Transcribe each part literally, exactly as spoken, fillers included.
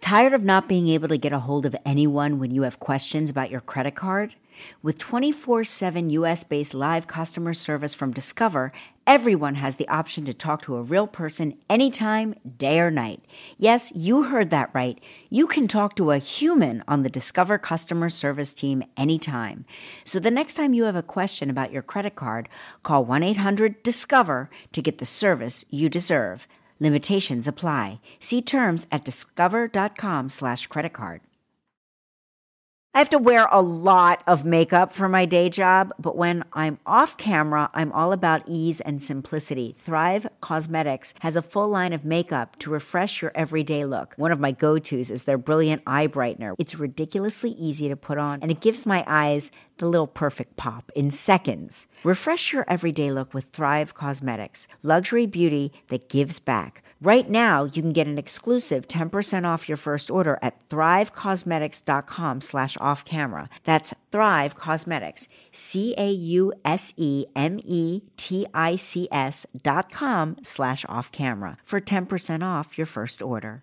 Tired of not being able to get a hold of anyone when you have questions about your credit card? With twenty-four seven U S-based live customer service from Discover, everyone has the option to talk to a real person anytime, day or night. Yes, you heard that right. You can talk to a human on the Discover customer service team anytime. So the next time you have a question about your credit card, call one eight hundred discover to get the service you deserve. Limitations apply. See terms at discover.com slash credit card. I have to wear a lot of makeup for my day job, but when I'm off camera, I'm all about ease and simplicity. Thrive Causemetics has a full line of makeup to refresh your everyday look. One of my go-tos is their Brilliant Eye Brightener. It's ridiculously easy to put on, and it gives my eyes the little perfect pop in seconds. Refresh your everyday look with Thrive Causemetics, luxury beauty that gives back. Right now, you can get an exclusive ten percent off your first order at thrivecausemetics.com slash off camera. That's Thrive Causemetics, C A U S E M E T I C S dot com slash off camera for ten percent off your first order.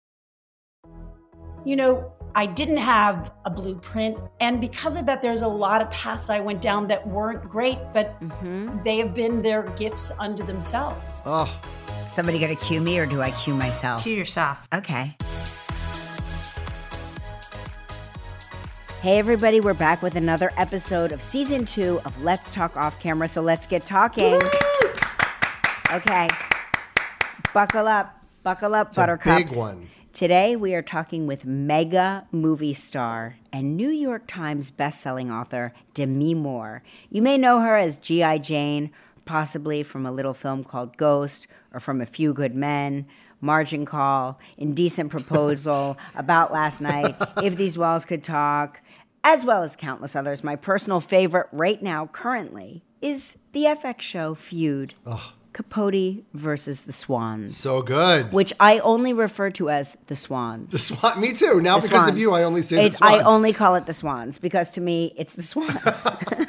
You know, I didn't have a blueprint, and because of that, there's a lot of paths I went down that weren't great, but mm-hmm. they have been their gifts unto themselves. Oh. Somebody gonna cue me, or do I cue myself? Cue yourself. Okay. Hey everybody, we're back with another episode of season two of Let's Talk Off Camera, so let's get talking. Woo! Okay. Buckle up. Buckle up, it's buttercups. A big one. Today we are talking with mega movie star and New York Times bestselling author Demi Moore. You may know her as G I. Jane, possibly from a little film called Ghost, or from A Few Good Men, Margin Call, Indecent Proposal, About Last Night, If These Walls Could Talk, as well as countless others. My personal favorite right now, currently, is the F X show Feud. Oh. Capote versus the Swans. So good. Which I only refer to as the Swans. The Swan. Me too. Now the because swans. of you, I only say it's, the Swans. I only call it the Swans because to me, it's the Swans.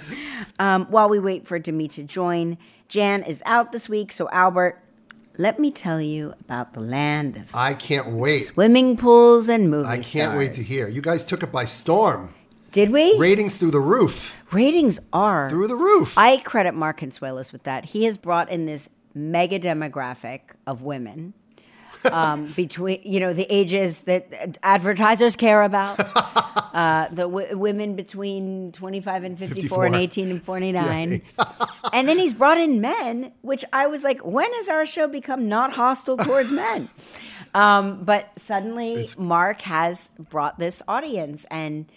um, while we wait for Demi to join, Jan is out this week, so Albert, let me tell you about the land of I can't wait. Swimming pools and movie I can't stars. wait to hear. You guys took it by storm. Did we? Ratings through the roof. Ratings are. Through the roof. I credit Mark Consuelos with that. He has brought in this mega demographic of women um, between, you know, the ages that advertisers care about. Uh, the w- women between twenty-five and fifty-four, fifty-four and eighteen and forty-nine. Yeah. And then he's brought in men, which I was like, when has our show become not hostile towards men? Um, but suddenly it's... Mark has brought this audience, and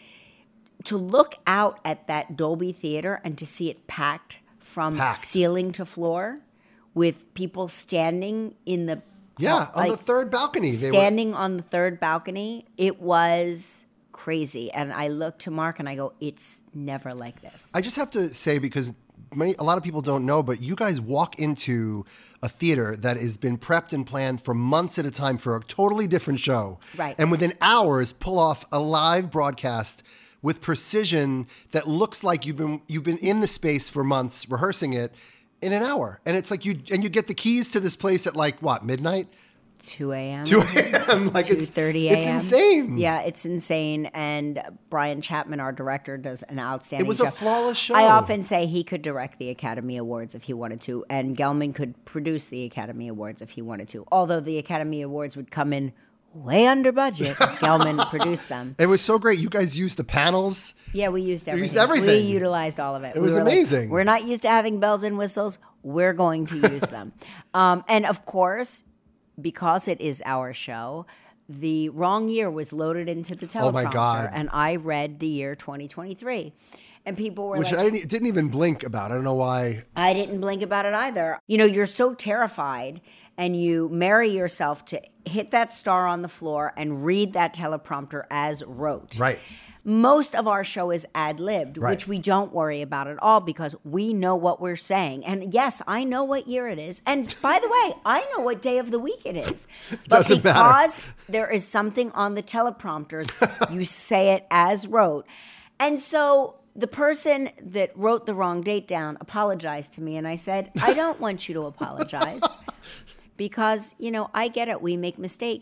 to look out at that Dolby Theater and to see it packed from packed. ceiling to floor with people standing in the yeah on like, the third balcony, they standing were... on the third balcony, it was crazy. And I look to Mark and I go, it's never like this. I just have to say, because many a lot of people don't know, but you guys walk into a theater that has been prepped and planned for months at a time for a totally different show, right? And within hours pull off a live broadcast with precision that looks like you've been you've been in the space for months rehearsing it in an hour. And it's like you and you get the keys to this place at like what, midnight? two a.m. two a.m. Like two thirty a.m. It's insane. Yeah, it's insane. And Brian Chapman, our director, does an outstanding job. It was job. a flawless show. I often say he could direct the Academy Awards if he wanted to, and Gelman could produce the Academy Awards if he wanted to. Although the Academy Awards would come in way under budget if Gelman produced them. It was so great. You guys used the panels. Yeah, we used everything. used everything. We utilized all of it. It was we amazing. Like, we're not used to having bells and whistles. We're going to use them. Um, and of course, because it is our show, the wrong year was loaded into the teleprompter. Oh my God. And I read the year twenty twenty-three. And people were Which like... I didn't, didn't even blink about. I don't know why. I didn't blink about it either. You know, you're so terrified and you marry yourself to hit that star on the floor and read that teleprompter as wrote. Right. Most of our show is ad-libbed, right. which we don't worry about at all because we know what we're saying. And yes, I know what year it is. And by the way, I know what day of the week it is. But Doesn't because matter. There is something on the teleprompter, you say it as wrote. And so the person that wrote the wrong date down apologized to me. And I said, I don't want you to apologize because, you know, I get it. We make mistakes.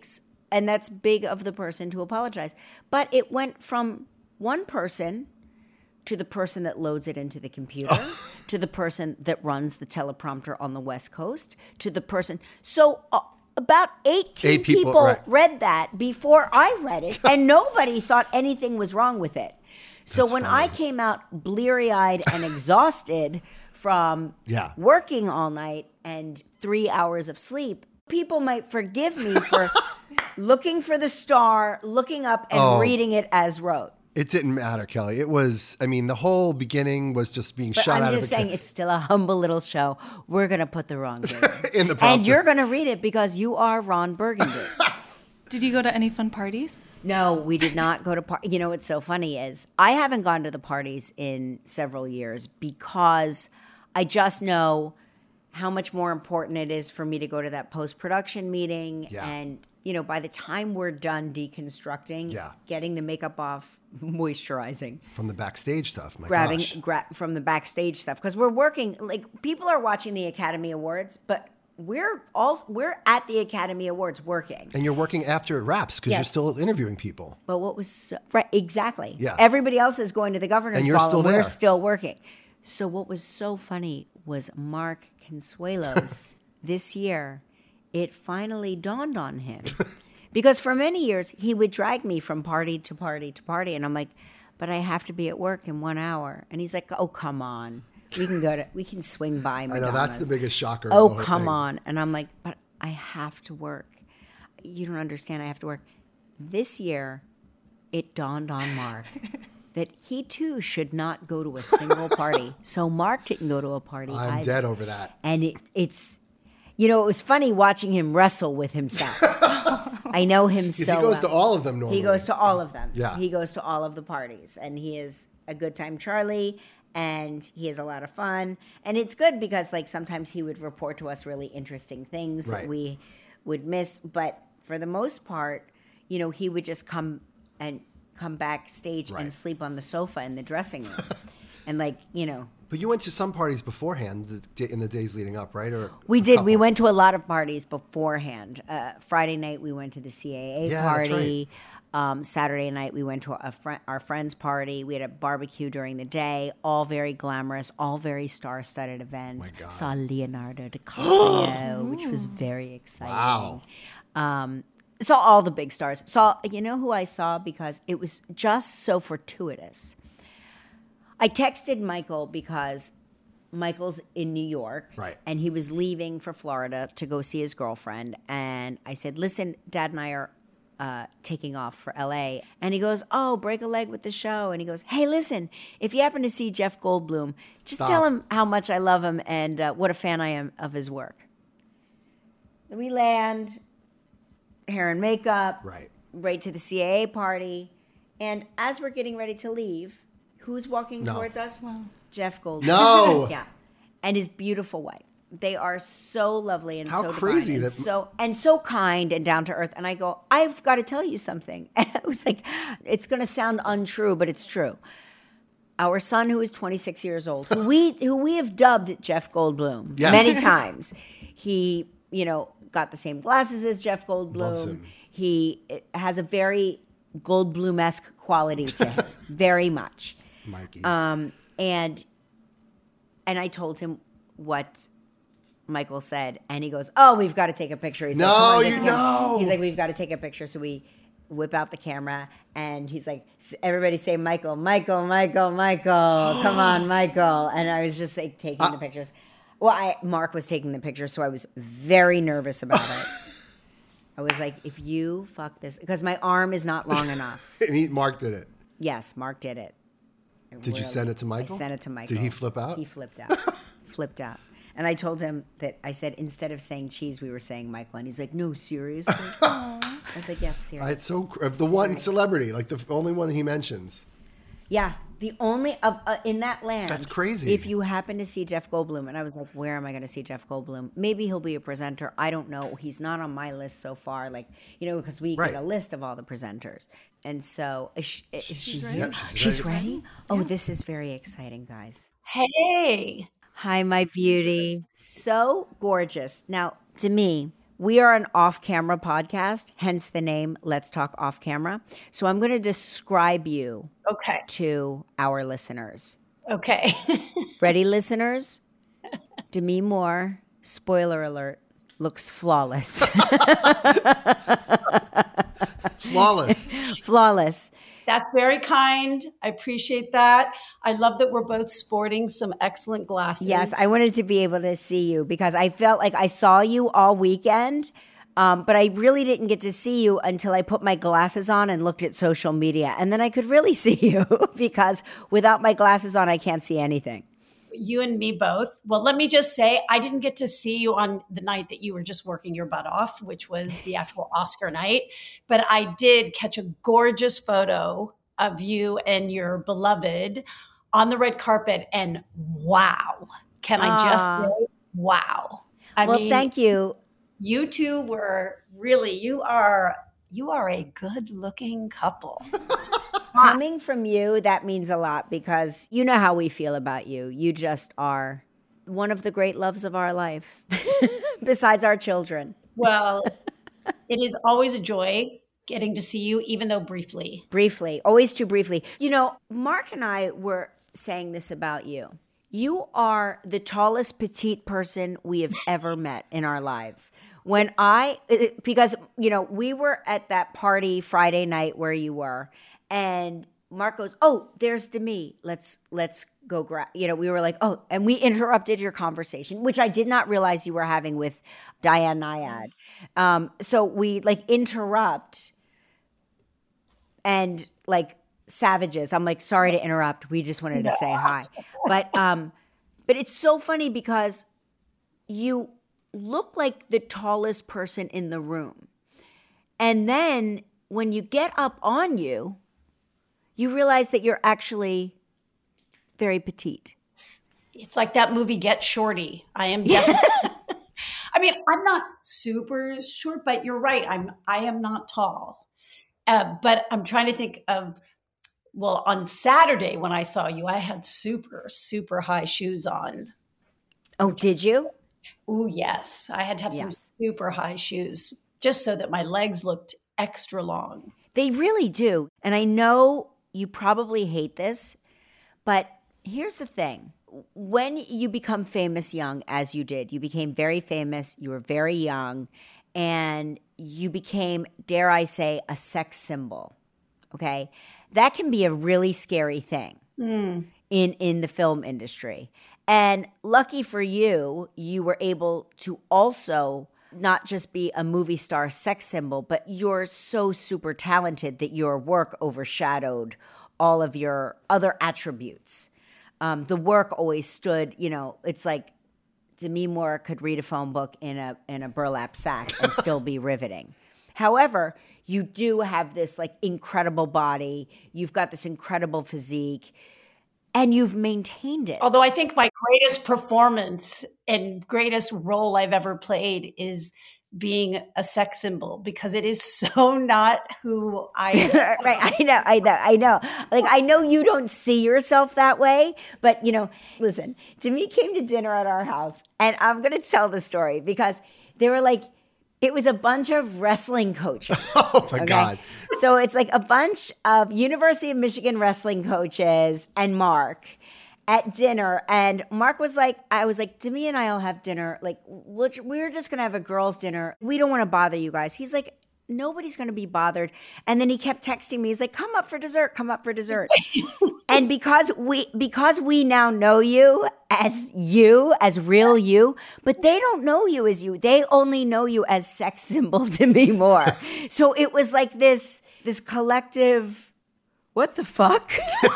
And that's big of the person to apologize. But it went from one person to the person that loads it into the computer, to the person that runs the teleprompter on the West Coast, to the person. So uh, about eighteen Eight people, people right. read that before I read it, and nobody thought anything was wrong with it. So That's when funny. I came out bleary-eyed and exhausted from Yeah. working all night and three hours of sleep, people might forgive me for looking for the star, looking up, and Oh. reading it as wrote. It didn't matter, Kelly. It was, I mean, the whole beginning was just being But shot I'm out just of a saying, cannon. it's still a humble little show. We're going to put the wrong date In the and prompter. you're going to read it because you are Ron Burgundy. Did you go to any fun parties? No, we did not go to par- You know what's so funny is I haven't gone to the parties in several years because I just know how much more important it is for me to go to that post-production meeting. Yeah. And, you know, by the time we're done deconstructing, Yeah. getting the makeup off, moisturizing, From the backstage stuff. My grabbing gosh. gra- from the backstage stuff, because we're working, like, people are watching the Academy Awards, but we're all we're at the Academy Awards working. And you're working after it wraps because you're Yes. still interviewing people. But what was so, right, exactly. Yeah. Everybody else is going to the governor's And you're ball, still and we're there. still working. So what was so funny was Mark Consuelos this year. It finally dawned on him because for many years he would drag me from party to party to party, and I'm like, but I have to be at work in one hour, and he's like, oh come on, we can go to we can swing by I Madonna's. know, that's the biggest shocker. of Oh, the whole come thing. on. And I'm like, but I have to work. You don't understand. I have to work. This year, it dawned on Mark that he too should not go to a single party. So Mark didn't go to a party I'm either. dead over that. And it, it's, you know, it was funny watching him wrestle with himself. I know him Because so he goes well. to all of them normally. He goes to all of them. Yeah. He goes to all of the parties. And he is a good time Charlie. And he has a lot of fun. And it's good because, like, sometimes he would report to us really interesting things Right. that we would miss. But for the most part, you know, he would just come and come backstage Right. and sleep on the sofa in the dressing room. And, like, you know, But you went to some parties beforehand the- in the days leading up, right? Or we a did. We couple? went to a lot of parties beforehand. Uh, Friday night, we went to the C A A Yeah, that's party. Um, Saturday night, we went to a fr- our friend's party. We had a barbecue during the day, all very glamorous, all very star-studded events. My God. Saw Leonardo DiCaprio, which was very exciting. Wow. Um, saw all the big stars. Saw, you know who I saw because it was just so fortuitous. I texted Michael because Michael's in New York. Right. And he was leaving for Florida to go see his girlfriend. And I said, listen, Dad and I are uh, taking off for L A. And he goes, oh, break a leg with the show. And he goes, hey, listen, if you happen to see Jeff Goldblum, just Stop. tell him how much I love him and uh, what a fan I am of his work. We land, hair and makeup, Right. right to the C A A party. And as we're getting ready to leave, who's walking No. towards us? Jeff Goldblum. No. Yeah. And his beautiful wife. They are so lovely and How so crazy divine and that- so and so kind and down to earth. And I go, I've got to tell you something. And I was like, it's going to sound untrue, but it's true. Our son, who is twenty-six years old, who we who we have dubbed Jeff Goldblum Yes. many times, he you know got the same glasses as Jeff Loves Goldblum. him. He has a very Goldblum-esque quality to him, very much. Mikey. Um, and and I told him what Michael said, and he goes, "Oh, we've got to take a picture." He's No, like, "Come on, you get the camera." know. He's like, "We've got to take a picture." So we whip out the camera, and he's like, "S- "Everybody say Michael, Michael, Michael, Michael, come on, Michael!" And I was just like taking Uh, the pictures. Well, I, Mark was taking the pictures, so I was very nervous about it. I was like, "If you fuck this," because my arm is not long enough. and he, Mark did it. Yes, Mark did it. I Did you send it to Michael? I sent it to Michael. Did he flip out? He flipped out. flipped out. And I told him that I said instead of saying cheese, we were saying Michael. And he's like, no, seriously? I was like, yes, seriously. It's so cr- the one Serious. celebrity, like the only one he mentions. Yeah, the only of uh, in that land. That's crazy. If you happen to see Jeff Goldblum, and I was like, where am I going to see Jeff Goldblum? Maybe he'll be a presenter. I don't know. He's not on my list so far. Like, you know, because we Right. get a list of all the presenters, and so is she, is she ready. here? Yeah, she's she's ready. ready. Oh, this is very exciting, guys. Hey. Hi, my beauty. So gorgeous. Now, to me, we are an off-camera podcast, hence the name Let's Talk Off Camera. So I'm going to describe you Okay. to our listeners. Okay. Ready, listeners? Demi Moore, spoiler alert, looks flawless. Flawless. Flawless. That's very kind. I appreciate that. I love that we're both sporting some excellent glasses. Yes, I wanted to be able to see you because I felt like I saw you all weekend, um, but I really didn't get to see you until I put my glasses on and looked at social media. And then I could really see you because without my glasses on, I can't see anything. You and me both. Well, let me just say, I didn't get to see you on the night that you were just working your butt off, which was the actual Oscar night. But I did catch a gorgeous photo of you and your beloved on the red carpet. And wow, can I just Aw. say, wow. I well, mean, thank you. You two were really, you are, you are a good looking couple. Coming from you, that means a lot because you know how we feel about you. You just are one of the great loves of our life, besides our children. Well, it is always a joy getting to see you, even though briefly. Briefly, always too briefly. You know, Mark and I were saying this about you. You are the tallest petite person we have ever met in our lives. When I, because, you know, we were at that party Friday night where you were, and Mark goes, "Oh, there's Demi. Let's let's go grab." You know, we were like, "Oh," and we interrupted your conversation, which I did not realize you were having with Diane Nyad. Um, so we like interrupt, and like savages. I'm like, "Sorry to interrupt. We just wanted to say hi." But um, but it's so funny because you look like the tallest person in the room, and then when you get up on you, you realize that you're actually very petite. It's like that movie Get Shorty. I am definitely, I mean, I'm not super short, but you're right. I'm, I am not tall. Uh, but I'm trying to think of, well, on Saturday when I saw you, I had super, super high shoes on. Oh, did you? Oh, yes. I had to have Yeah. some super high shoes just so that my legs looked extra long. They really do. And I know you probably hate this, but here's the thing. When you become famous young, as you did, you became very famous, you were very young, and you became, dare I say, a sex symbol, okay? That can be a really scary thing Mm. in, in the film industry. And lucky for you, you were able to also not just be a movie star sex symbol, but you're so super talented that your work overshadowed all of your other attributes. Um, the work always stood, you know, it's like Demi Moore could read a phone book in a in a burlap sack and still be riveting. However, you do have this like incredible body. You've got this incredible physique. And you've maintained it. Although I think my greatest performance and greatest role I've ever played is being a sex symbol because it is so not who I am. Right, I know, I know, I know. Like, I know you don't see yourself that way, but, you know, listen, Demi came to dinner at our house, and I'm going to tell the story because they were like, it was a bunch of wrestling coaches. Oh, my God. So it's like a bunch of University of Michigan wrestling coaches and Mark at dinner. And Mark was like, I was like, Demi and I will have dinner. Like, we'll, we're just going to have a girls' dinner. We don't want to bother you guys. He's like, nobody's going to be bothered. And then he kept texting me. He's like, come up for dessert, come up for dessert. And because we because we now know you as you, as real you, but they don't know you as you. They only know you as sex symbol Demi Moore. So it was like this, this collective, what the fuck?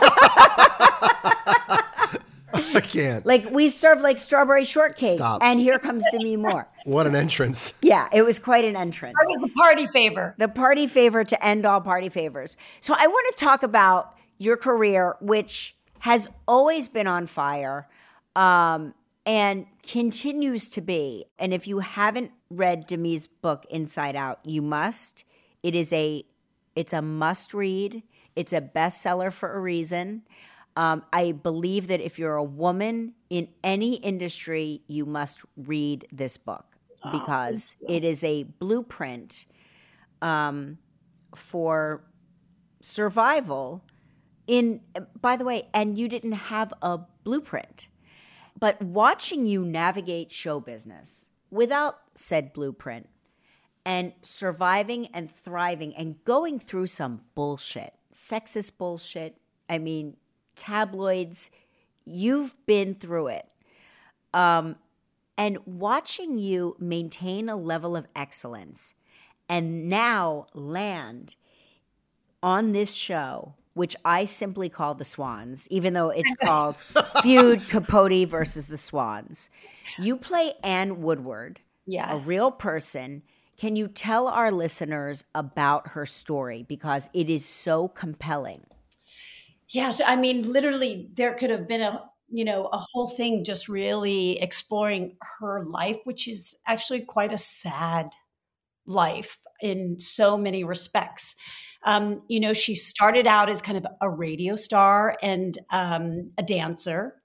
I can't. Like we serve like strawberry shortcake. Stop. And here comes Demi Moore. What an entrance. Yeah, it was quite an entrance. I was the party favor. The party favor to end all party favors. So I want to talk about your career, which has always been on fire um, and continues to be. And if you haven't read Demi's book, Inside Out, you must. It is a, it's a must read. It's a bestseller for a reason. Um, I believe that if you're a woman in any industry, you must read this book. because oh, it is a blueprint um, for survival. In, by the way, and you didn't have a blueprint. But watching you navigate show business without said blueprint and surviving and thriving and going through some bullshit, sexist bullshit, I mean, tabloids, you've been through it. Um, and watching you maintain a level of excellence and now land on this show, which I simply call the Swans, even though it's called Feud Capote versus the Swans. You play Ann Woodward, yes. a real person. Can you tell our listeners about her story? Because it is so compelling. Yeah, I mean, literally, there could have been a, you know, a whole thing just really exploring her life, which is actually quite a sad life in so many respects. Um, you know, she started out as kind of a radio star and um, a dancer.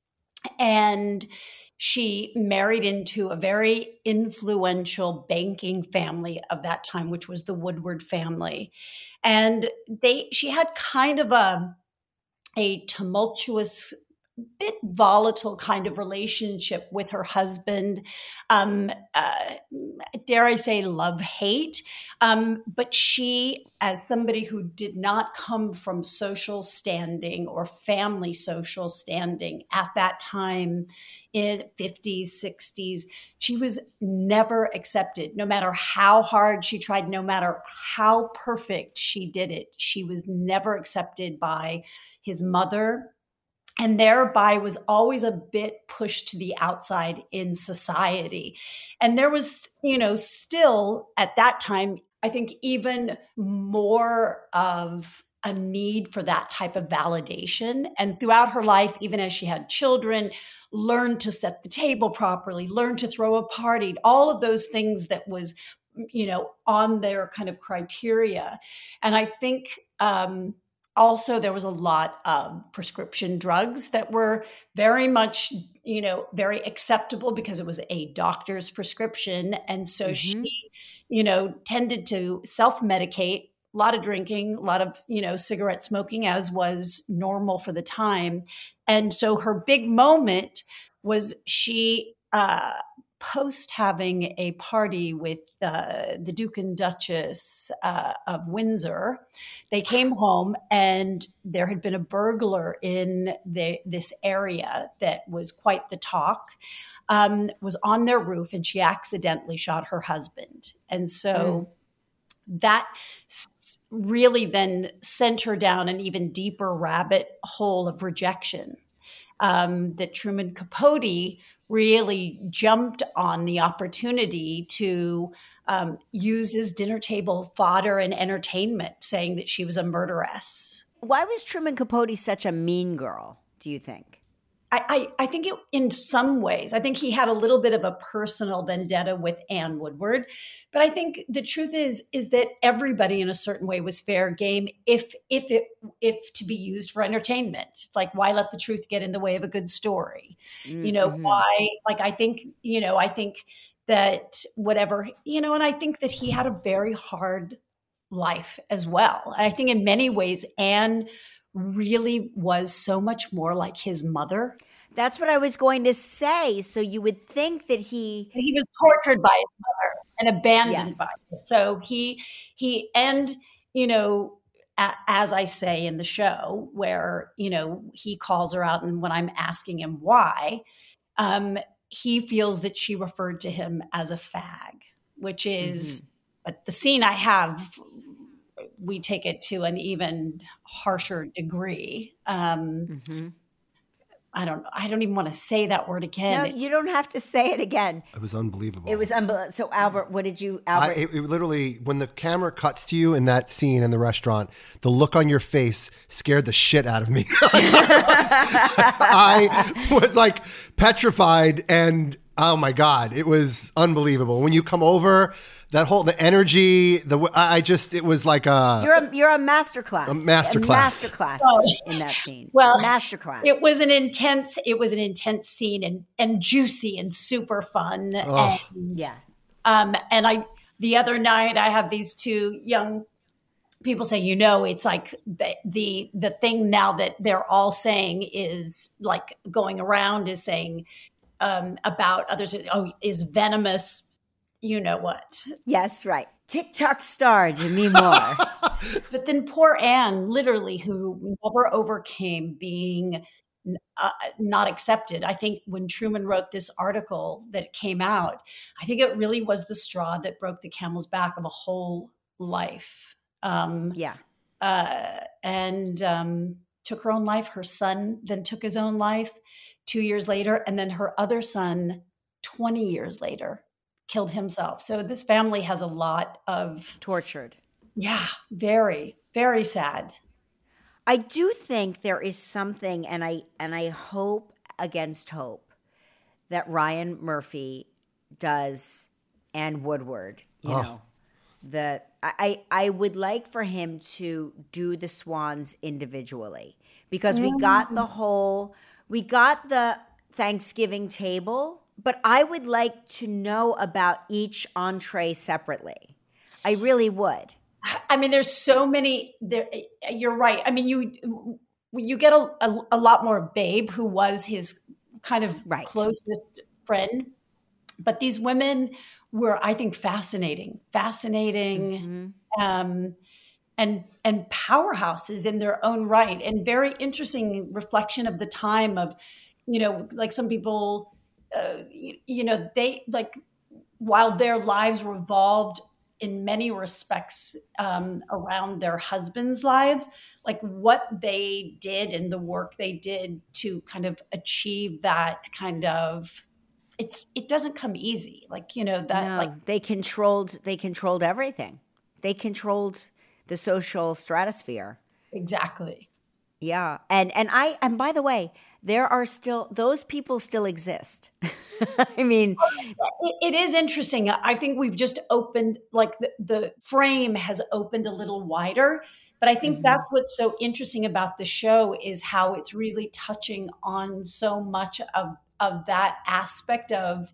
And she married into a very influential banking family of that time, which was the Woodward family. And they, she had kind of a, a tumultuous, bit volatile kind of relationship with her husband. Um, uh, dare I say love hate. Um, but she, as somebody who did not come from social standing or family social standing at that time in fifties, sixties, she was never accepted. No matter how hard she tried, no matter how perfect she did it, she was never accepted by his mother, and thereby was always a bit pushed to the outside in society. And there was, you know, still at that time, I think even more of a need for that type of validation. And throughout her life, even as she had children, learned to set the table properly, learned to throw a party, all of those things that was, you know, on their kind of criteria. And I think, um, also, there was a lot of prescription drugs that were very much, you know, very acceptable because it was a doctor's prescription. And so mm-hmm. she, you know, tended to self-medicate, a lot of drinking, a lot of, you know, cigarette smoking, as was normal for the time. And so her big moment was she, uh, post having a party with uh, the Duke and Duchess uh, of Windsor, they came home and there had been a burglar in the, this area that was quite the talk, um, was on their roof, and she accidentally shot her husband. And so mm. that s- really then sent her down an even deeper rabbit hole of rejection. Um, that Truman Capote really jumped on the opportunity to um, use his dinner table fodder and entertainment, saying that she was a murderess. Why was Truman Capote such a mean girl, do you think? I, I, I think it, in some ways, I think he had a little bit of a personal vendetta with Ann Woodward. But I think the truth is, is that everybody in a certain way was fair game if, if it, if to be used for entertainment. It's like, why let the truth get in the way of a good story? Mm-hmm. You know, why, like, I think, you know, I think that whatever, you know, and I think that he had a very hard life as well. I think in many ways, Anne really was so much more like his mother. That's what I was going to say. So you would think that he he was tortured by his mother and abandoned yes. by her. So he he and you know, a, as I say in the show, where you know he calls her out, and when I'm asking him why, um, he feels that she referred to him as a fag, which is mm-hmm. but the scene I have. We take it to an even harsher degree. Um, mm-hmm. I don't. I don't even want to say that word again. No, it's, you don't have to say it again. It was unbelievable. It was unbelievable. So, Albert, what did you? Albert, I, it, it literally, when the camera cuts to you in that scene in the restaurant, the look on your face scared the shit out of me. I was like petrified, and oh my god, it was unbelievable. When you come over. That whole, the energy, the I just, it was like a... You're a, you're a masterclass. A masterclass. A masterclass oh. in that scene. Well, masterclass. It was an intense, it was an intense scene and, and juicy and super fun. Oh. And yeah. Um, and I, the other night, I had these two young people say, you know, it's like the, the the thing now that they're all saying is like going around is saying um, about others, oh, is venomous, you know what? Yes, right. TikTok star Demi Moore. But then poor Anne, literally, who never overcame being uh, not accepted. I think when Truman wrote this article that came out, I think it really was the straw that broke the camel's back of a whole life. Um, yeah. Uh, and um, took her own life. Her son then took his own life two years later. And then her other son, twenty years later, killed himself. So this family has a lot of... Tortured. Yeah, very, very sad. I do think there is something, and I and I hope against hope, that Ryan Murphy does and Woodward, you oh. know. The I, I would like for him to do the Swans individually, because we got the whole, we got the Thanksgiving table, but I would like to know about each entree separately. I really would. I mean, there's so many there. You're right. I mean, you, you get a, a, a lot more Babe, who was his kind of right. closest friend, but these women were, I think, fascinating, fascinating, mm-hmm. um, and and powerhouses in their own right, and very interesting reflection of the time of, you know, like some people, uh, you, you know, they like, while their lives revolved in many respects um, around their husbands' lives, like what they did and the work they did to kind of achieve that kind of, it's it doesn't come easy, like, you know, that no, like they controlled they controlled everything. They controlled the social stratosphere. Exactly. Yeah, and and I and by the way, there are still those people still exist. I mean, it, it is interesting. I think we've just opened, like the, the frame has opened a little wider. But I think mm-hmm. that's what's so interesting about the show, is how it's really touching on so much of of that aspect of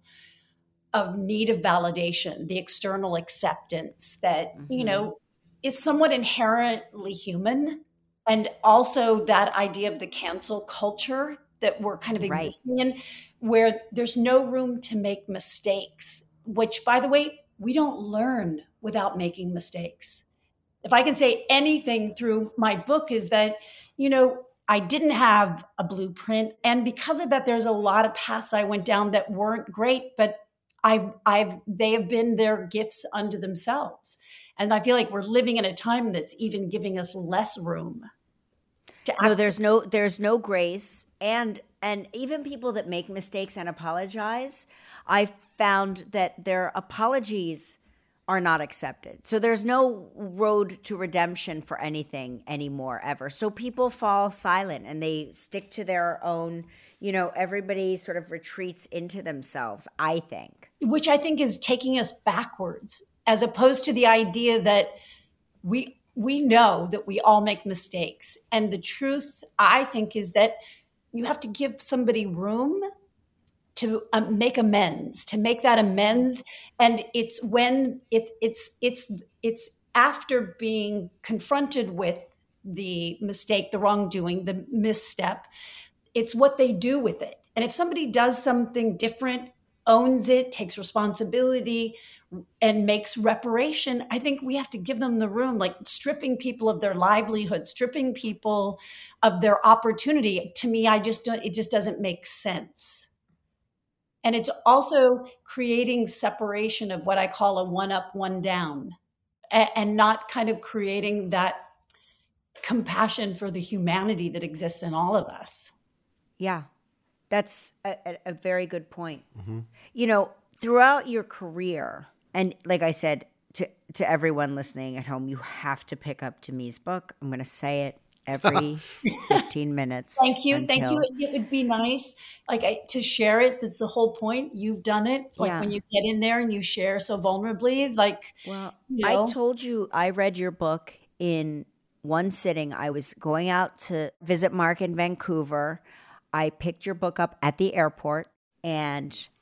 of need of validation, the external acceptance that, mm-hmm. you know, is somewhat inherently human. And also that idea of the cancel culture that we're kind of right. existing in, where there's no room to make mistakes, which, by the way, we don't learn without making mistakes. If I can say anything through my book, is that, you know, I didn't have a blueprint. And because of that, there's a lot of paths I went down that weren't great, but I've, I've, they have been their gifts unto themselves. And I feel like we're living in a time that's even giving us less room. To no, there's no, there's no grace. And, and even people that make mistakes and apologize, I've found that their apologies are not accepted. So there's no road to redemption for anything anymore, ever. So people fall silent and they stick to their own, you know, everybody sort of retreats into themselves, I think. Which I think is taking us backwards, as opposed to the idea that we we know that we all make mistakes. And the truth, I think, is that you have to give somebody room to um, make amends, to make that amends. And it's when it, it's it's it's after being confronted with the mistake, the wrongdoing, the misstep, it's what they do with it. And if somebody does something different, owns it, takes responsibility, and makes reparation, I think we have to give them the room. Like stripping people of their livelihood, stripping people of their opportunity, to me, I just don't, it just doesn't make sense. And it's also creating separation of what I call a one up, one down, and not kind of creating that compassion for the humanity that exists in all of us. Yeah, that's a, a very good point. Mm-hmm. You know, throughout your career, and like I said, to, to everyone listening at home, you have to pick up Demi's book. I'm going to say it every fifteen minutes. Thank you. Until... Thank you. It would be nice, like I, to share it. That's the whole point. You've done it. Like yeah. when you get in there and you share so vulnerably, like, well, you know. I told you, I read your book in one sitting. I was going out to visit Mark in Vancouver. I picked your book up at the airport and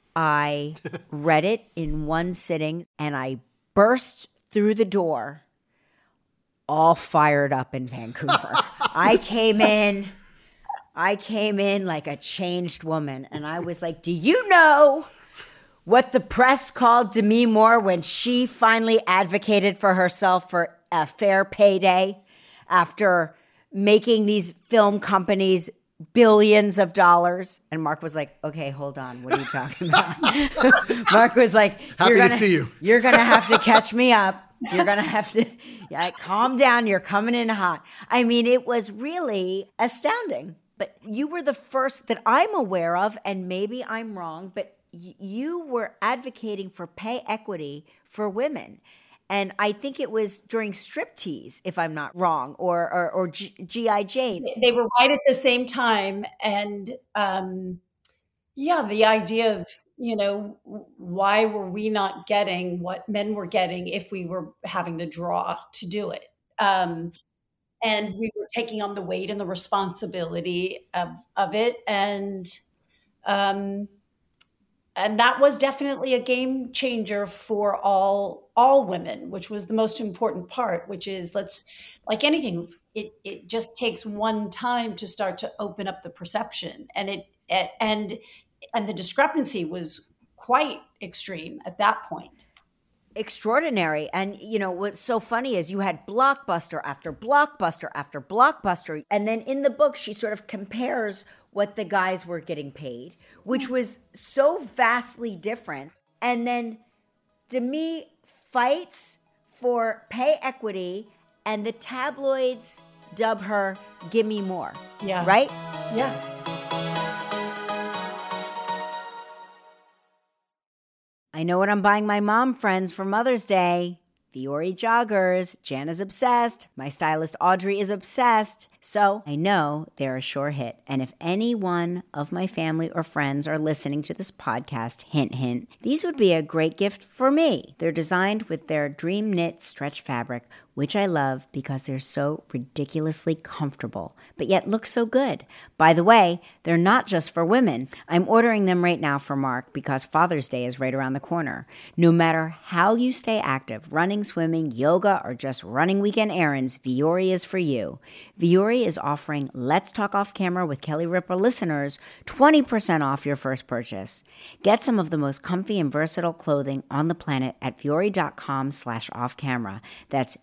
I read it in one sitting and I burst through the door all fired up in Vancouver. I came in, I came in like a changed woman, and I was like, do you know what the press called Demi Moore when she finally advocated for herself for a fair payday after making these film companies billions of dollars? And Mark was like, okay, hold on. What are you talking about? Mark was like, happy you're gonna, to see you. You're going to have to catch me up. You're going to have to yeah, calm down. You're coming in hot. I mean, it was really astounding. But you were the first that I'm aware of, and maybe I'm wrong, but y- you were advocating for pay equity for women. And I think it was during Striptease, if I'm not wrong, or or, or G- G.I. Jane. They were right at the same time. And um, yeah, the idea of, you know, why were we not getting what men were getting if we were having the draw to do it? Um, and we were taking on the weight and the responsibility of, of it. And um, and that was definitely a game changer for all all women, which was the most important part, which is, let's, like anything, it it just takes one time to start to open up the perception. And it and and the discrepancy was quite extreme at that point. Extraordinary. And, you know, what's so funny is you had blockbuster after blockbuster after blockbuster. And then in the book, she sort of compares what the guys were getting paid, which was so vastly different. And then Demi fights for pay equity, and the tabloids dub her Gimme More. Yeah. Right? Yeah. I know what I'm buying my mom friends for Mother's Day. Vuori joggers. Jan is obsessed. My stylist Audrey is obsessed. So I know they're a sure hit. And if any one of my family or friends are listening to this podcast, hint, hint, these would be a great gift for me. They're designed with their dream knit stretch fabric, which I love because they're so ridiculously comfortable, but yet look so good. By the way, they're not just for women. I'm ordering them right now for Mark because Father's Day is right around the corner. No matter how you stay active, running, swimming, yoga, or just running weekend errands, Vuori is for you. Vuori is offering Let's Talk Off Camera with Kelly Ripa listeners twenty percent off your first purchase. Get some of the most comfy and versatile clothing on the planet at vuori.com slash off camera. That's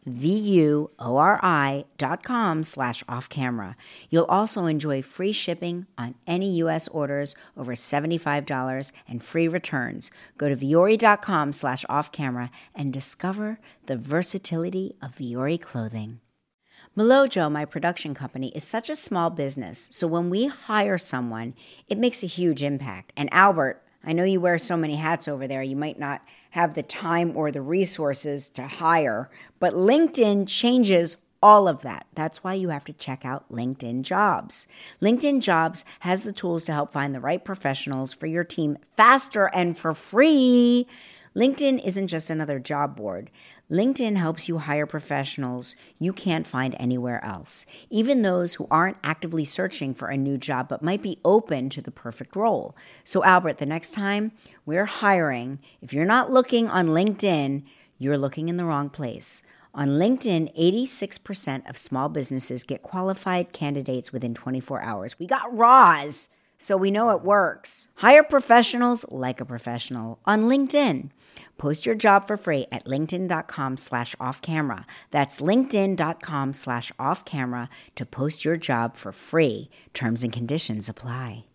V-U-O-R-I dot com slash off camera. You'll also enjoy free shipping on any U S orders over seventy-five dollars and free returns. Go to vuori.com slash off camera and discover the versatility of Vuori clothing. Melojo, my production company, is such a small business, so when we hire someone, it makes a huge impact. And Albert, I know you wear so many hats over there, you might not have the time or the resources to hire, but LinkedIn changes all of that. That's why you have to check out LinkedIn Jobs. LinkedIn Jobs has the tools to help find the right professionals for your team faster and for free. LinkedIn isn't just another job board. LinkedIn helps you hire professionals you can't find anywhere else, even those who aren't actively searching for a new job but might be open to the perfect role. So, Albert, the next time we're hiring, if you're not looking on LinkedIn, you're looking in the wrong place. On LinkedIn, eighty-six percent of small businesses get qualified candidates within twenty-four hours. We got Roz, so we know it works. Hire professionals like a professional on LinkedIn. Post your job for free at linkedin.com slash off camera. That's linkedin.com slash off camera to post your job for free. Terms and conditions apply.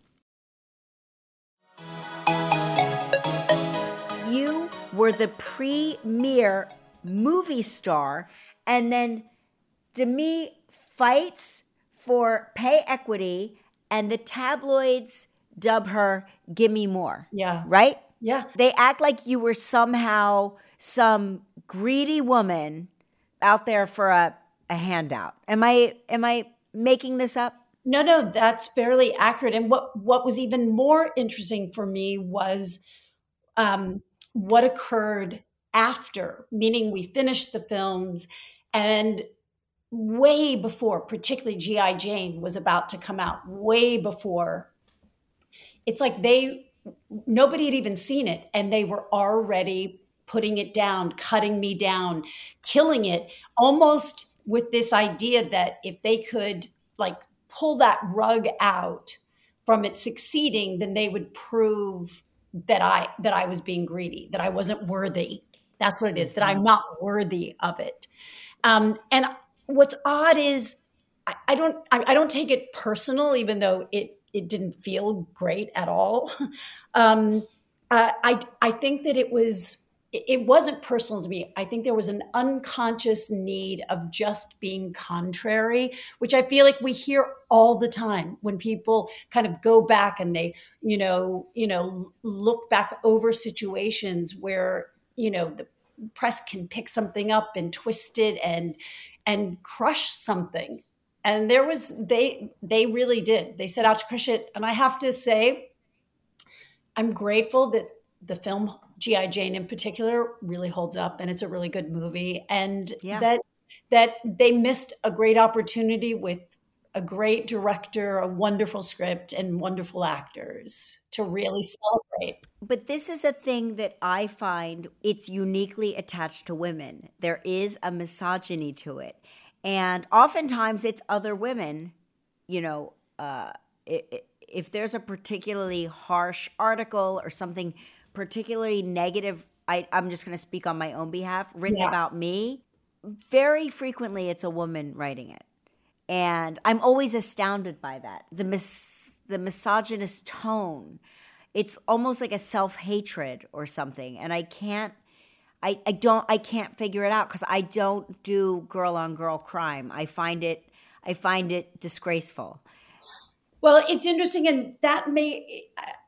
You were the premier movie star, and then Demi fights for pay equity, and the tabloids dub her Gimme More. Yeah. Right? Yeah. They act like you were somehow some greedy woman out there for a, a handout. Am I am I making this up? No, no, that's fairly accurate. And what, what was even more interesting for me was um, what occurred after, meaning we finished the films and way before, particularly G I. Jane was about to come out, way before. It's like they nobody had even seen it, and they were already putting it down, cutting me down, killing it, almost with this idea that if they could like pull that rug out from it succeeding, then they would prove that I that I was being greedy, that I wasn't worthy. That's what it is, that I'm not worthy of it. Um, and what's odd is I, I don't I, I don't take it personal, even though it it didn't feel great at all. um, uh, I I think that it was. It wasn't personal to me. I think there was an unconscious need of just being contrary, which I feel like we hear all the time when people kind of go back and they, you know, you know, look back over situations where, you know, the press can pick something up and twist it and and crush something. And there was they they really did. They set out to crush it. And I have to say, I'm grateful that the film G I. Jane in particular really holds up, and it's a really good movie. And yeah. that that they missed a great opportunity with a great director, a wonderful script, and wonderful actors to really celebrate. But this is a thing that I find it's uniquely attached to women. There is a misogyny to it. And oftentimes it's other women, you know, uh, it, if there's a particularly harsh article or something particularly negative, I, I'm just going to speak on my own behalf, written yeah. about me, very frequently it's a woman writing it. And I'm always astounded by that. The mis- the misogynist tone, it's almost like a self-hatred or something. And I can't, I, I don't, I can't figure it out because I don't do girl on girl crime. I find it, I find it disgraceful. Well, it's interesting, and that may,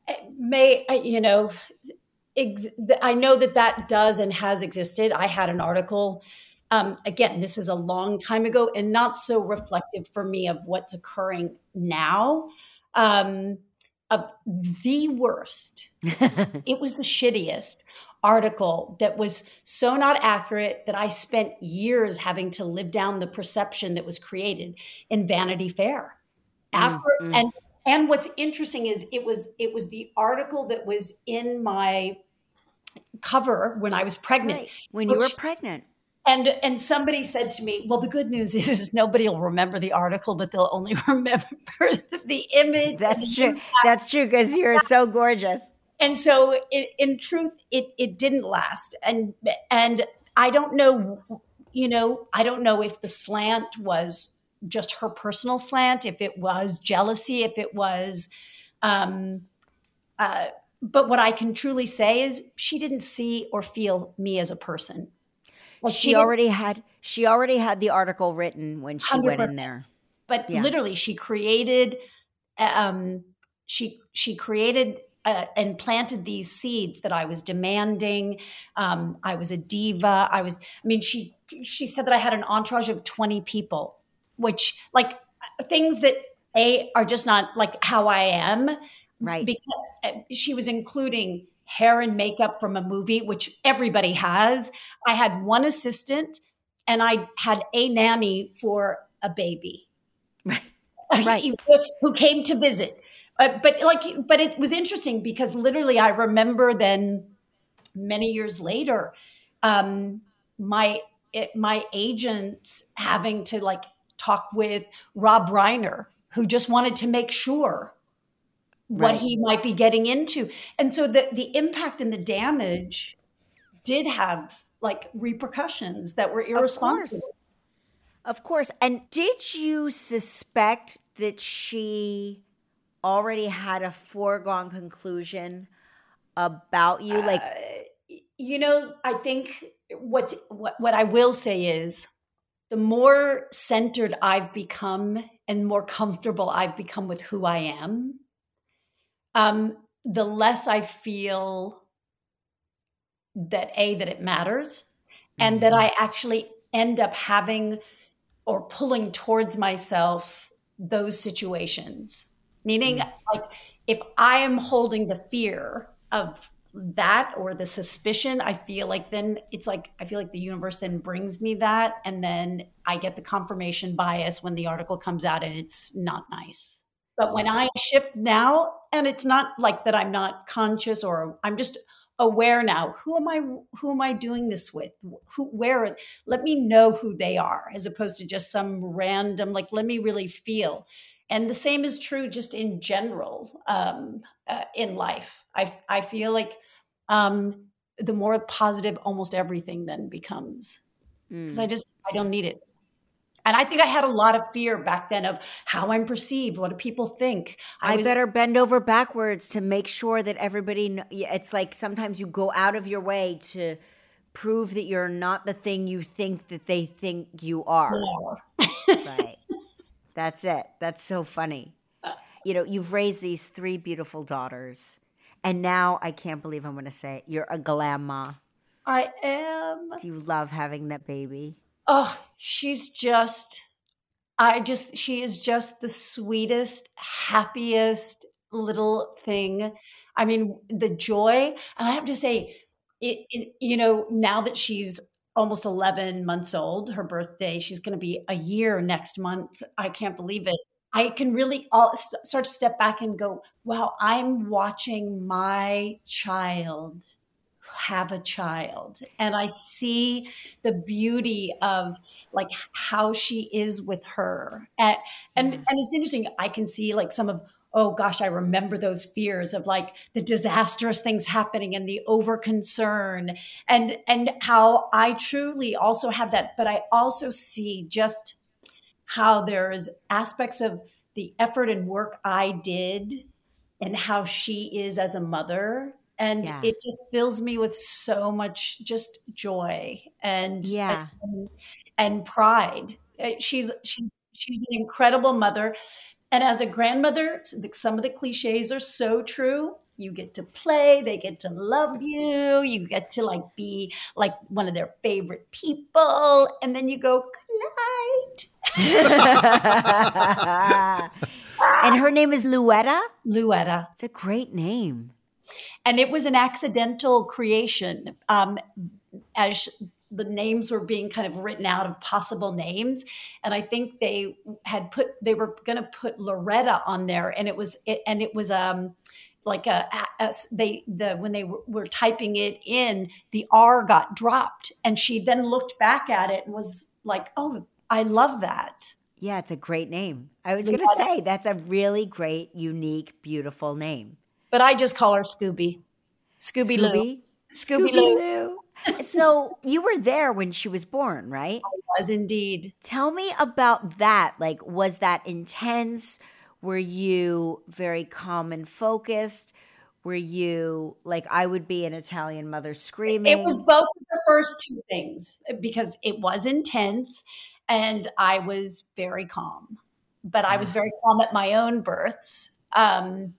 may you know, ex- I know that that does and has existed. I had an article, um, again, this is a long time ago and not so reflective for me of what's occurring now, um, of the worst. It was the shittiest article that was so not accurate that I spent years having to live down the perception that was created in Vanity Fair. After mm-hmm. and and what's interesting is it was it was the article that was in my cover when I was pregnant. Right. When you which, were pregnant. And and somebody said to me, well, the good news is, is nobody will remember the article, but they'll only remember the image. That's true. Impact. That's true because you're so gorgeous. And so it, in truth, it it didn't last. And and I don't know, you know, I don't know if the slant was just her personal slant, if it was jealousy, if it was, um, uh, but what I can truly say is she didn't see or feel me as a person. Well, she, she already had, she already had the article written when she one hundred percent went in there. But yeah. literally she created, um, she, she created uh, and planted these seeds that I was demanding. Um, I was a diva. I was, I mean, she, she said that I had an entourage of twenty people, which like things that a are just not like how I am. Right. Because she was including hair and makeup from a movie, which everybody has. I had one assistant and I had a nanny for a baby. Right. Right. Who came to visit. Uh, but like, but it was interesting because literally I remember then many years later, um, my, it, my agents having to like, talk with Rob Reiner, who just wanted to make sure what right. he might be getting into. And so the, the impact and the damage did have like repercussions that were irresponsible. Of course. Of course. And did you suspect that she already had a foregone conclusion about you? Like, uh, you know, I think what's, what, what I will say is, the more centered I've become and more comfortable I've become with who I am, um, the less I feel that A, that it matters, and mm-hmm. that I actually end up having or pulling towards myself those situations. Meaning, mm-hmm. like, if I am holding the fear of that or the suspicion, I feel like then it's like, I feel like the universe then brings me that. And then I get the confirmation bias when the article comes out and it's not nice. But when I shift now, and it's not like that I'm not conscious or I'm just aware now, who am I, who am I doing this with? Who, where, let me know who they are as opposed to just some random, like, let me really feel. And the same is true just in general um, uh, in life. I, I feel like um, the more positive almost everything then becomes because mm. I just, I don't need it. And I think I had a lot of fear back then of how I'm perceived. What do people think? I, I was, better bend over backwards to make sure that everybody, kn- it's like sometimes you go out of your way to prove that you're not the thing you think that they think you are. Right. That's it. That's so funny. You know, you've raised these three beautiful daughters. And now I can't believe I'm going to say it. You're a grandma. I am. Do you love having that baby? Oh, she's just, I just, she is just the sweetest, happiest little thing. I mean, the joy. And I have to say, it, it you know, now that she's almost eleven months old, her birthday, she's going to be a year next month. I can't believe it. I can really all, st- start to step back and go, wow, I'm watching my child have a child. And I see the beauty of like how she is with her. And, and, mm-hmm. and it's interesting. I can see like some of, oh gosh, I remember those fears of like the disastrous things happening and the over concern and, and how I truly also have that. But I also see just how there's aspects of the effort and work I did and how she is as a mother. And yeah. it just fills me with so much just joy and, yeah. and, and pride. She's, she's, she's an incredible mother. And as a grandmother, some of the cliches are so true. You get to play, they get to love you, you get to like be like one of their favorite people. And then you go, good night. And her name is Luetta? Luetta. It's a great name. And it was an accidental creation um, as the names were being kind of written out of possible names. And I think they had put, they were going to put Loretta on there. And it was, it, and it was um, like a, a, they, the, when they were, were typing it in, the R got dropped. And she then looked back at it and was like, oh, I love that. Yeah, it's a great name. I was going to say, that's a really great, unique, beautiful name. But I just call her Scooby. Scooby Loo. Scooby Loo. So you were there when she was born, right? I was indeed. Tell me about that. Like, was that intense? Were you very calm and focused? Were you like, I would be an Italian mother screaming? It was both of the first two things because it was intense and I was very calm. But I was very calm at my own births. Um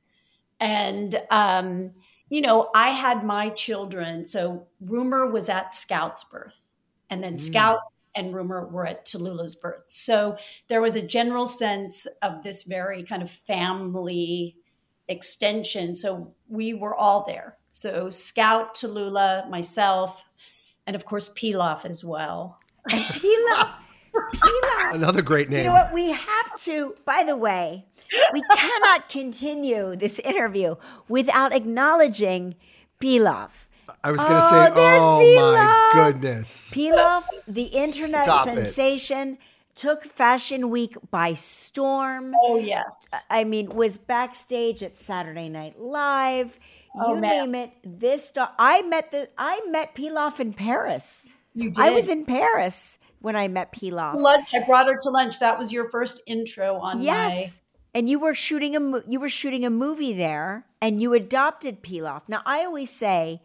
And, um, you know, I had my children. So Rumor was at Scout's birth. And then mm. Scout and Rumor were at Tallulah's birth. So there was a general sense of this very kind of family extension. So we were all there. So Scout, Tallulah, myself, and of course, Pilaf as well. Pilaf. Pilaf. Another great name. You know what? We have to, by the way, we cannot continue this interview without acknowledging Pilaf. I was going to oh, say, oh Pilaf. My goodness. Pilaf, the internet Stop sensation, it. Took Fashion Week by storm. Oh, yes. I mean, was backstage at Saturday Night Live. Oh, you man. name it. This do- I met the I met Pilaf in Paris. You did? I was in Paris when I met Pilaf. Lunch. I brought her to lunch. That was your first intro on yes. my... And you were shooting a you were shooting a movie there, and you adopted Pilaf. Now, I always say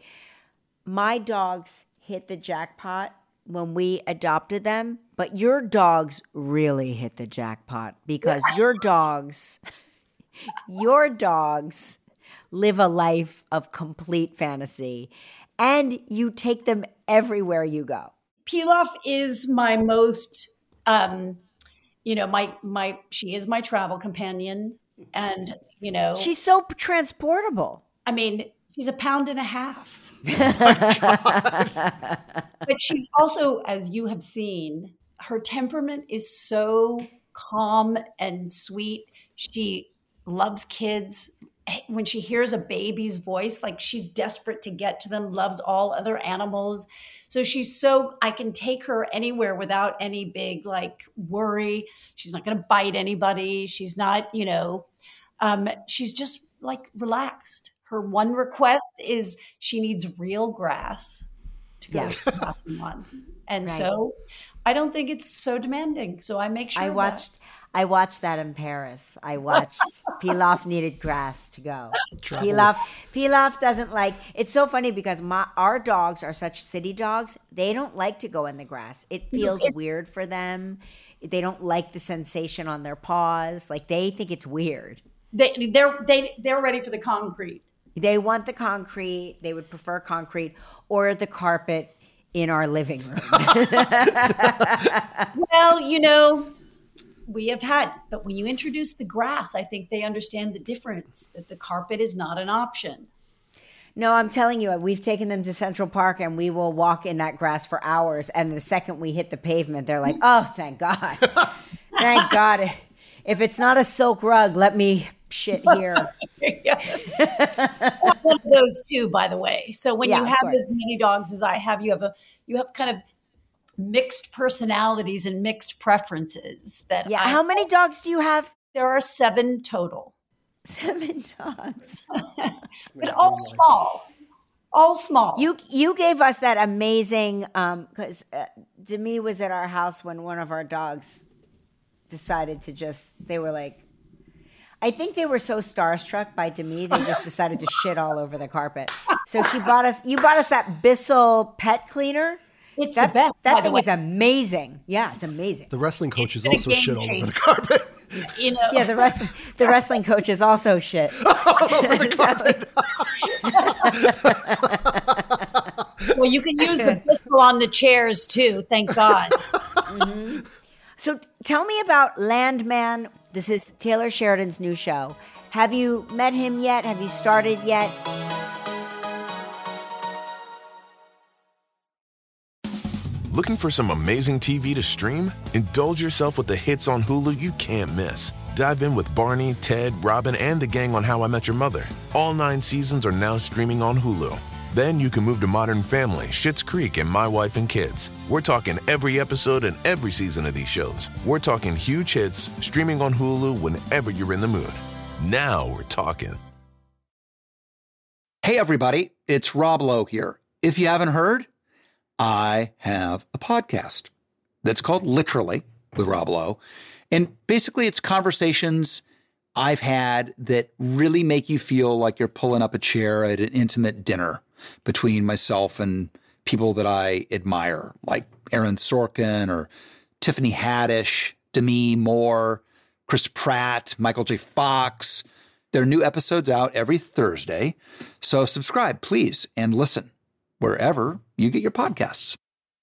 my dogs hit the jackpot when we adopted them, but your dogs really hit the jackpot because your dogs, your dogs live a life of complete fantasy, and you take them everywhere you go. Pilaf is my most. Um, You know, my, my, she is my travel companion and, you know. She's so transportable. I mean, she's a pound and a half. But she's also, as you have seen, her temperament is so calm and sweet. She loves kids. When she hears a baby's voice, like she's desperate to get to them, loves all other animals. So she's so, I can take her anywhere without any big like worry. She's not going to bite anybody. She's not, you know, um, she's just like relaxed. Her one request is she needs real grass to go Yes. to the bathroom on. And Right. so I don't think it's so demanding. So I make sure I that- watched I watched that in Paris. I watched Pilaf needed grass to go. Pilaf Pilaf doesn't like, it's so funny because my our dogs are such city dogs. They don't like to go in the grass. It feels weird for them. They don't like the sensation on their paws. Like they think it's weird. They, they're, they, they're ready for the concrete. They want the concrete. They would prefer concrete or the carpet in our living room. Well, you know, we have had, but when you introduce the grass, I think they understand the difference, that the carpet is not an option. No, I'm telling you, we've taken them to Central Park and we will walk in that grass for hours. And the second we hit the pavement, they're like, oh, thank God. Thank God. If it's not a silk rug, let me shit here. One of those too, by the way. So when Yeah, you of have course. as many dogs as I have, you have a, you have kind of mixed personalities and mixed preferences that Yeah. I, How many dogs do you have? there are seven total, Seven dogs. but all small, all small. You you gave us that amazing, um, because uh, Demi was at our house when one of our dogs decided to just, they were like, I think they were so starstruck by Demi, they just decided to shit all over the carpet. So she bought us, you bought us that Bissell pet cleaner. It's That, the best. by that the thing way. is amazing. Yeah, it's amazing. The wrestling coaches been a also game shit all over changer. the carpet. You know, Yeah, the wrestling the wrestling coach is also shit. well, you can use the Bissell on the chairs too. Thank God. So tell me about Landman. This is Taylor Sheridan's new show. Have you met him yet? Have you started yet? Looking for some amazing T V to stream? Indulge yourself with the hits on Hulu you can't miss. Dive in with Barney, Ted, Robin, and the gang on How I Met Your Mother. All nine seasons are now streaming on Hulu. Then you can move to Modern Family, Schitt's Creek, and My Wife and Kids. We're talking every episode and every season of these shows. We're talking huge hits, streaming on Hulu whenever you're in the mood. Now we're talking. Hey, everybody, it's Rob Lowe here. If you haven't heard, I have a podcast that's called Literally with Rob Lowe. And basically, it's conversations I've had that really make you feel like you're pulling up a chair at an intimate dinner between myself and people that I admire, like Aaron Sorkin or Tiffany Haddish, Demi Moore, Chris Pratt, Michael J. Fox. There are new episodes out every Thursday. So subscribe, please, and listen wherever you get your podcasts.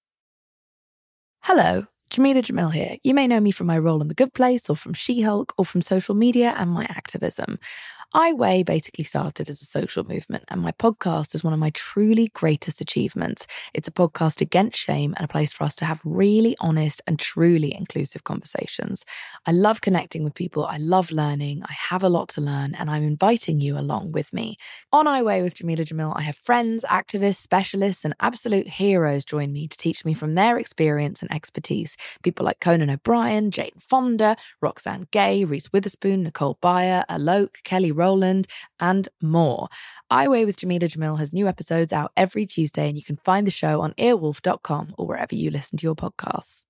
Hello, Jamila Jamil here. You may know me from my role in The Good Place or from She-Hulk or from social media and my activism. I Weigh basically started as a social movement, and my podcast is one of my truly greatest achievements. It's a podcast against shame and a place for us to have really honest and truly inclusive conversations. I love connecting with people. I love learning. I have a lot to learn, and I'm inviting you along with me. On I Weigh with Jamila Jamil, I have friends, activists, specialists, and absolute heroes join me to teach me from their experience and expertise. People like Conan O'Brien, Jane Fonda, Roxane Gay, Reese Witherspoon, Nicole Byer, Alok, Kelly Rowland, and more. I Weigh with Jamila Jamil has new episodes out every Tuesday, and you can find the show on earwolf dot com or wherever you listen to your podcasts.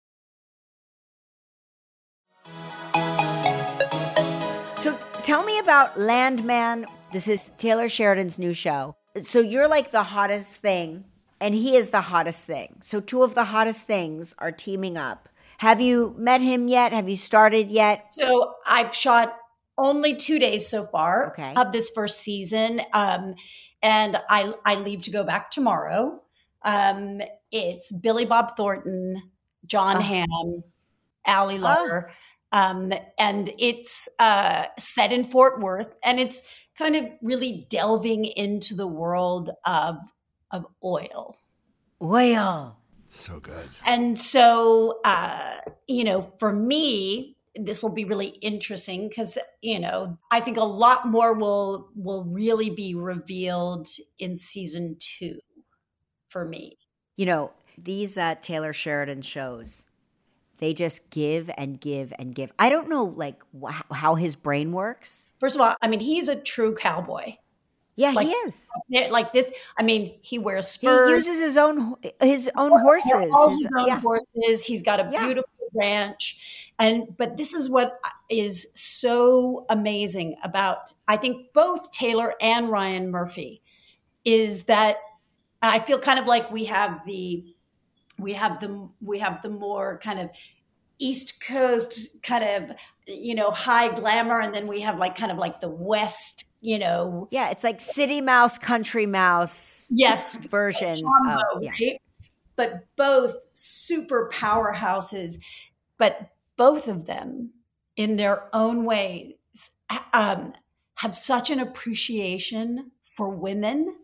So tell me about Landman. This is Taylor Sheridan's new show. So you're like the hottest thing, and he is the hottest thing. So two of the hottest things are teaming up. Have you met him yet? Have you started yet? So I've shot only two days so far Okay. of this first season. Um, and I, I leave to go back tomorrow. Um, it's Billy Bob Thornton, John Oh. Hamm, Ally Lover. Um, and it's uh, set in Fort Worth, and it's kind of really delving into the world of, of oil. Oil. So good. And so, uh, you know, for me, this will be really interesting because, you know, I think a lot more will will really be revealed in season two for me. You know, these uh, Taylor Sheridan shows, they just give and give and give. I don't know, like, wh- how his brain works. First of all, I mean, he's a true cowboy. Yeah, like, he is. Like this, I mean, he wears He spurs. uses his own his own horses. All His, his own yeah. horses. He's got a Yeah. beautiful ranch. And but this is what is so amazing about, I think, both Taylor and Ryan Murphy, is that I feel kind of like we have the we have the we have the more kind of East Coast kind of, you know, high glamour, and then we have like kind of like the West, you know. Yeah, it's like City Mouse, Country Mouse Yes. versions combo, of, yeah. right? But both super powerhouses, but both of them in their own ways um, have such an appreciation for women,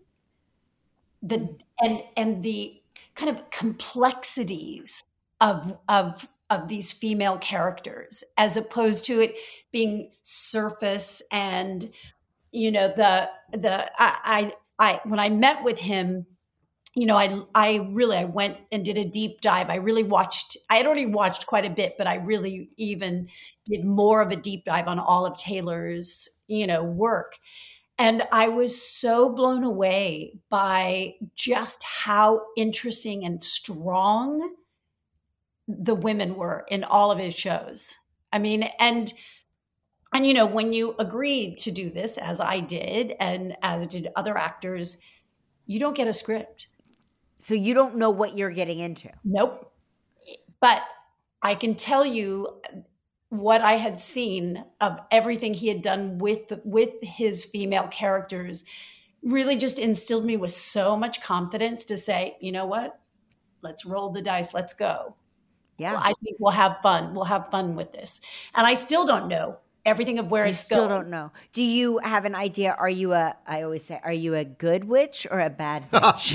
the and and the kind of complexities of of of these female characters, as opposed to it being surface. And you know, the the I I, I when I met with him, you know, I I really I went and did a deep dive. I really watched. I had already watched quite a bit, but I really even did more of a deep dive on all of Taylor's, you know, work. And I was so blown away by just how interesting and strong the women were in all of his shows. I mean, and and you know, when you agreed to do this, as I did, and as did other actors, you don't get a script. So you don't know what you're getting into. Nope. But I can tell you what I had seen of everything he had done with with his female characters really just instilled me with so much confidence to say, you know what? Let's roll the dice. Let's go. Yeah. Well, I think we'll have fun. We'll have fun with this. And I still don't know everything of where You it's still going. don't know. Do you have an idea? Are you a, I always say, are you a good witch or a bad witch?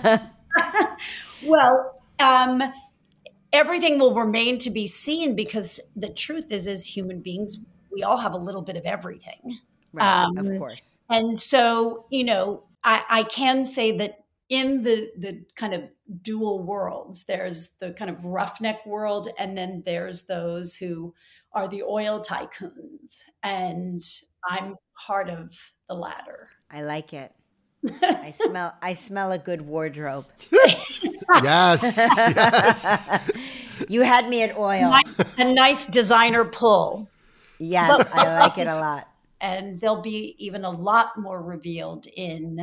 Well, um, everything will remain to be seen, because the truth is, as human beings, we all have a little bit of everything. Right, Um, of course. And so, you know, I, I can say that in the the kind of dual worlds, there's the kind of roughneck world, and then there's those who are the oil tycoons. And I'm part of the latter. I like it. I smell I smell a good wardrobe. Yes. Yes. You had me at oil. Nice, a nice designer pull. Yes, I like it a lot. And there'll be even a lot more revealed in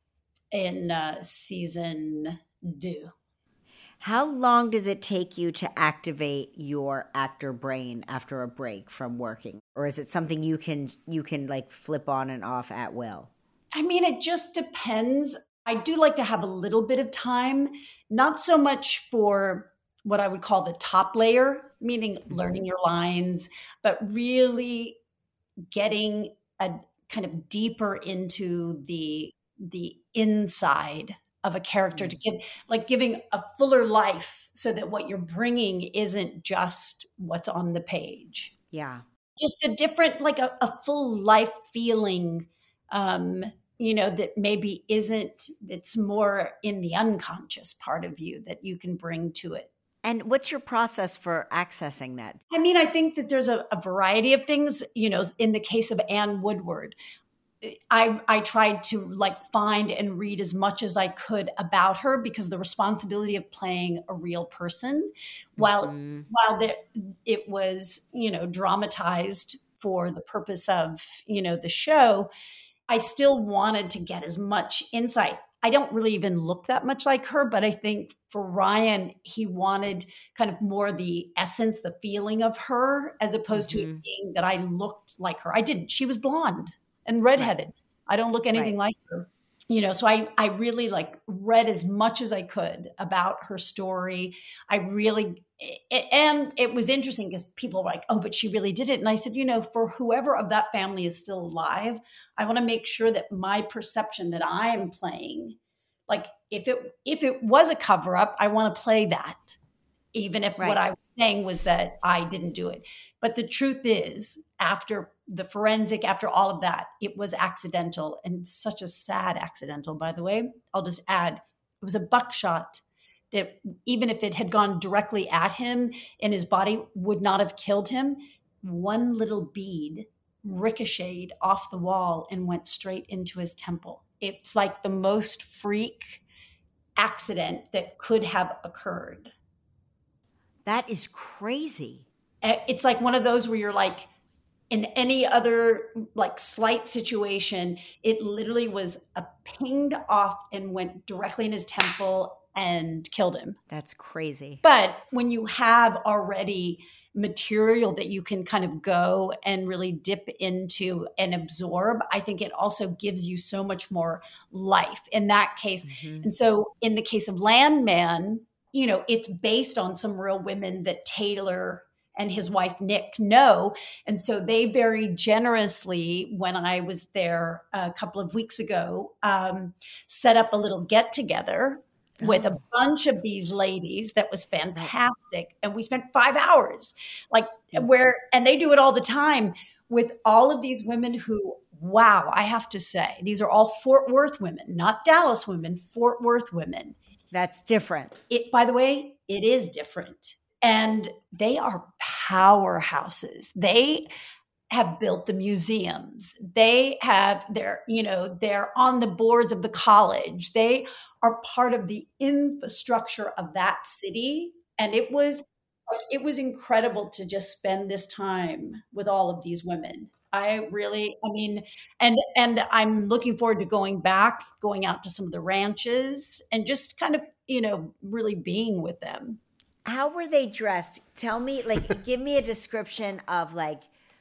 in uh, season two. How long does it take you to activate your actor brain after a break from working? Or is it something you can you can like flip on and off at will? I mean, it just depends. I do like to have a little bit of time, not so much for what I would call the top layer, meaning learning your lines, but really getting a kind of deeper into the the inside of a character, to give, like giving a fuller life, so that what you're bringing isn't just what's on the page. Yeah. Just a different, like a, a full life feeling, um, you know, that maybe isn't, it's more in the unconscious part of you that you can bring to it. And what's your process for accessing that? I mean, I think that there's a, a variety of things. You know, in the case of Anne Woodward, I I tried to like find and read as much as I could about her, because the responsibility of playing a real person, while Mhm. while there, it was, you know, dramatized for the purpose of, you know, the show, I still wanted to get as much insight. I don't really even look that much like her, but I think for Ryan, he wanted kind of more the essence, the feeling of her, as opposed to it being that I looked like her. I didn't. She was blonde and redheaded. I don't look anything like her. You know, so I, I really like read as much as I could about her story. I really, and it was interesting because people were like, oh, but she really did it. And I said, you know, for whoever of that family is still alive, I want to make sure that my perception that I am playing, like if it, if it was a cover up, I want to play that. even if Right. what I was saying was that I didn't do it. But the truth is, after the forensic, after all of that, it was accidental, and such a sad accidental, by the way. I'll just add, it was a buckshot that even if it had gone directly at him and his body would not have killed him, one little bead ricocheted off the wall and went straight into his temple. It's like the most freak accident that could have occurred. That is crazy. It's like one of those where you're like, in any other like slight situation, it literally was a pinged off and went directly in his temple and killed him. That's crazy. But when you have already material that you can kind of go and really dip into and absorb, I think it also gives you so much more life in that case. Mm-hmm. And so in the case of Landman, you know, it's based on some real women that Taylor and his wife, Nick, know. And so they very generously, when I was there a couple of weeks ago, um, set up a little get together oh. with a bunch of these ladies. That was fantastic. And we spent five hours like where, and they do it all the time with all of these women who, wow, I have to say, these are all Fort Worth women, not Dallas women, Fort Worth women. That's different. It, by the way, it is different. And they are powerhouses. They have built the museums. They have their, you know, they're on the boards of the college. They are part of the infrastructure of that city. And it was, it was incredible to just spend this time with all of these women. I really, I mean, and and I'm looking forward to going back, going out to some of the ranches and just kind of, you know, really being with them. How were they dressed? Tell me, like, give me a description of like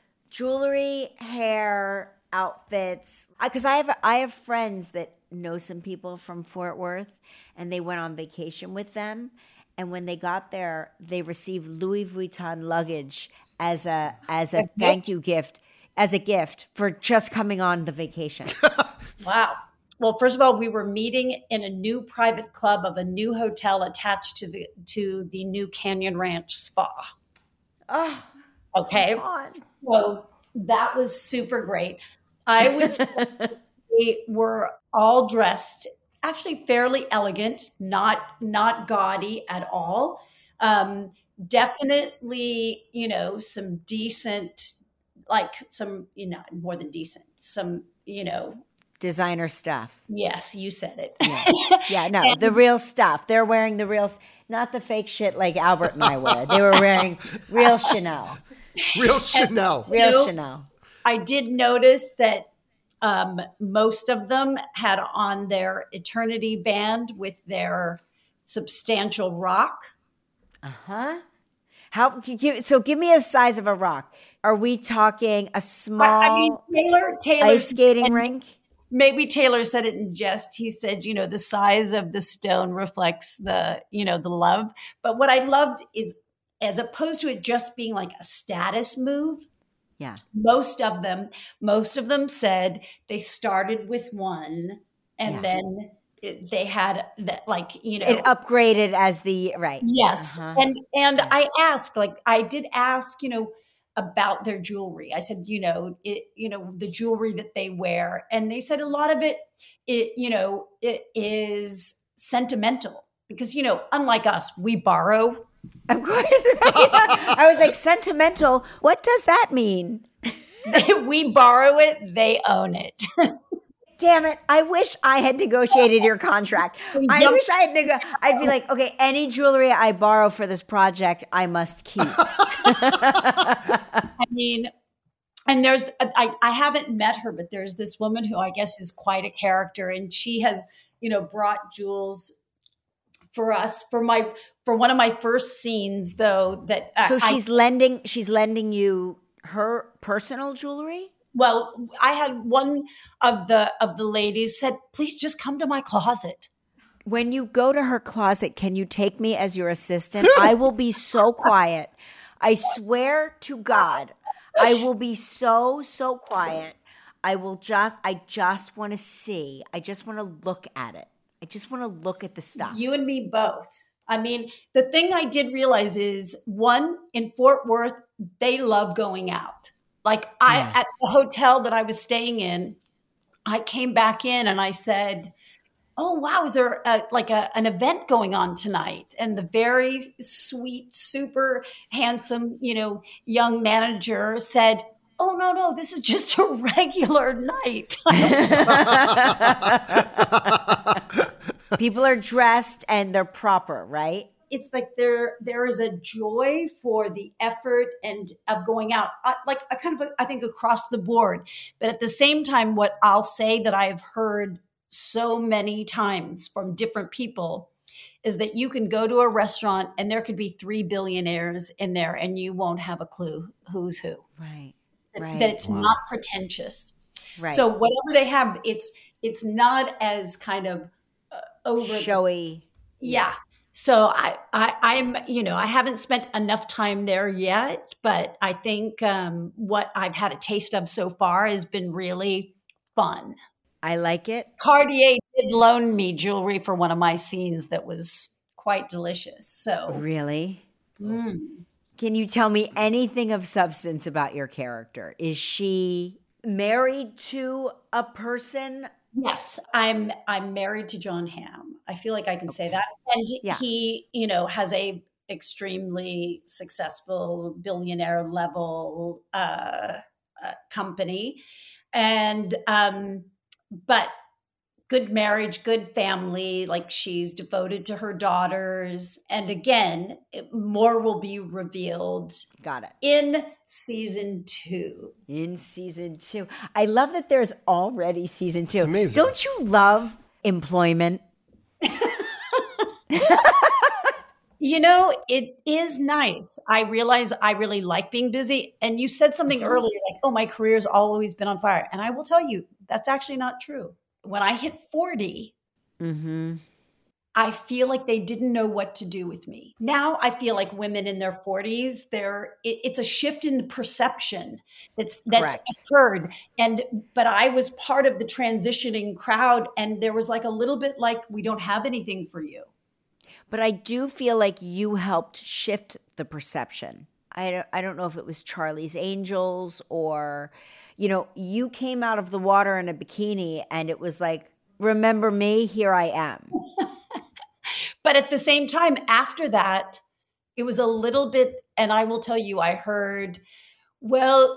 jewelry, hair, outfits. Because I have I have friends that know some people from Fort Worth, and they went on vacation with them. And when they got there, they received Louis Vuitton luggage as a as a thank you gift, as a gift for just coming on the vacation. Wow. Well, first of all, we were meeting in a new private club of a new hotel attached to the to the new Canyon Ranch Spa. Oh, okay. So that was super great. I would say we were all dressed actually fairly elegant, not not gaudy at all. Um, definitely, you know, some decent, like some, you know, more than decent, some, you know, designer stuff. Yes, you said it. Yes. Yeah, no, and the real stuff. They're wearing the real, not the fake shit like Albert and I wear. They were wearing real Chanel. Real Chanel. Real you know, Chanel. I did notice that um, most of them had on their Eternity band with their Substantial rock. Uh-huh. How, so give me a size of a rock. Are we talking a small I mean, Taylor, Taylor ice skating rink? Maybe Taylor said it in jest. He said, you know, the size of the stone reflects the, you know, the love. But what I loved is, as opposed to it just being like a status move, yeah, most of them, most of them said they started with one and yeah. then it, they had that, like, you know, it upgraded as the right. Yes. Uh-huh. And, and yes. I asked, like, I did ask, you know, about their jewelry. I said, you know, it, you know, the jewelry that they wear. And they said a lot of it, it, you know, it is sentimental because, you know, unlike us, we borrow. Of course. Right? I was like, sentimental. What does that mean? We borrow it. They own it. Damn it. I wish I had negotiated your contract. I wish I had neg- I'd be like, okay, any jewelry I borrow for this project, I must keep. I mean, and there's, I, I haven't met her, but there's this woman who I guess is quite a character. And she has, you know, brought jewels for us for my, for one of my first scenes though, that So I, she's lending, she's lending you her personal jewelry? Well, I had one of the of the ladies said, please just come to my closet. When you go to her closet, can you take me as your assistant? I will be so quiet. I swear to God, I will be so, so quiet. I will just, I just want to see. I just want to look at it. I just want to look at the stuff. You and me both. I mean, the thing I did realize is, one, in Fort Worth, they love going out. Like I, Yeah. at the hotel that I was staying in, I came back in and I said, oh, wow, is there a, like a, an event going on tonight? And the very sweet, super handsome, you know, young manager said, oh, no, no, this is just a regular night. People are dressed and they're proper, right? It's like there there is a joy for the effort and of going out, I, like I kind of, I think across the board. But at the same time, what I'll say that I've heard so many times from different people is that you can go to a restaurant and there could be three billionaires in there and you won't have a clue who's who. Right. That, Right. that it's Wow. not pretentious. Right. So whatever they have, it's it's not as kind of uh, over the- showy. yeah. So I, I, I'm, you know, I haven't spent enough time there yet, but I think um, what I've had a taste of so far has been really fun. I like it. Cartier did loan me jewelry for one of my scenes that was quite delicious. So, Really? mm. Can you tell me anything of substance about your character? Is she married to a person? Yes, I'm I'm married to John Hamm. I feel like I can say that. And Yeah. he, you know, has a extremely successful billionaire level uh, uh, company. And um but good marriage, good family, like she's devoted to her daughters. And again, it, more will be revealed Got it. in season two. In season two. I love that there's already season two. It's amazing. Don't you love employment? You know, it is nice. I realize I really like being busy. And you said something earlier, like, oh, my career's always been on fire. And I will tell you, that's actually not true. When I hit forty, Mm-hmm. I feel like they didn't know what to do with me. Now I feel like women in their forties, they're it, it's a shift in perception that's that's Correct. occurred. And but I was part of the transitioning crowd, and there was like a little bit like, we don't have anything for you. But I do feel like you helped shift the perception. I don't, I don't know if it was Charlie's Angels or, you know, you came out of the water in a bikini and it was like, remember me, here I am. But at the same time, after that, it was a little bit, and I will tell you, I heard, well,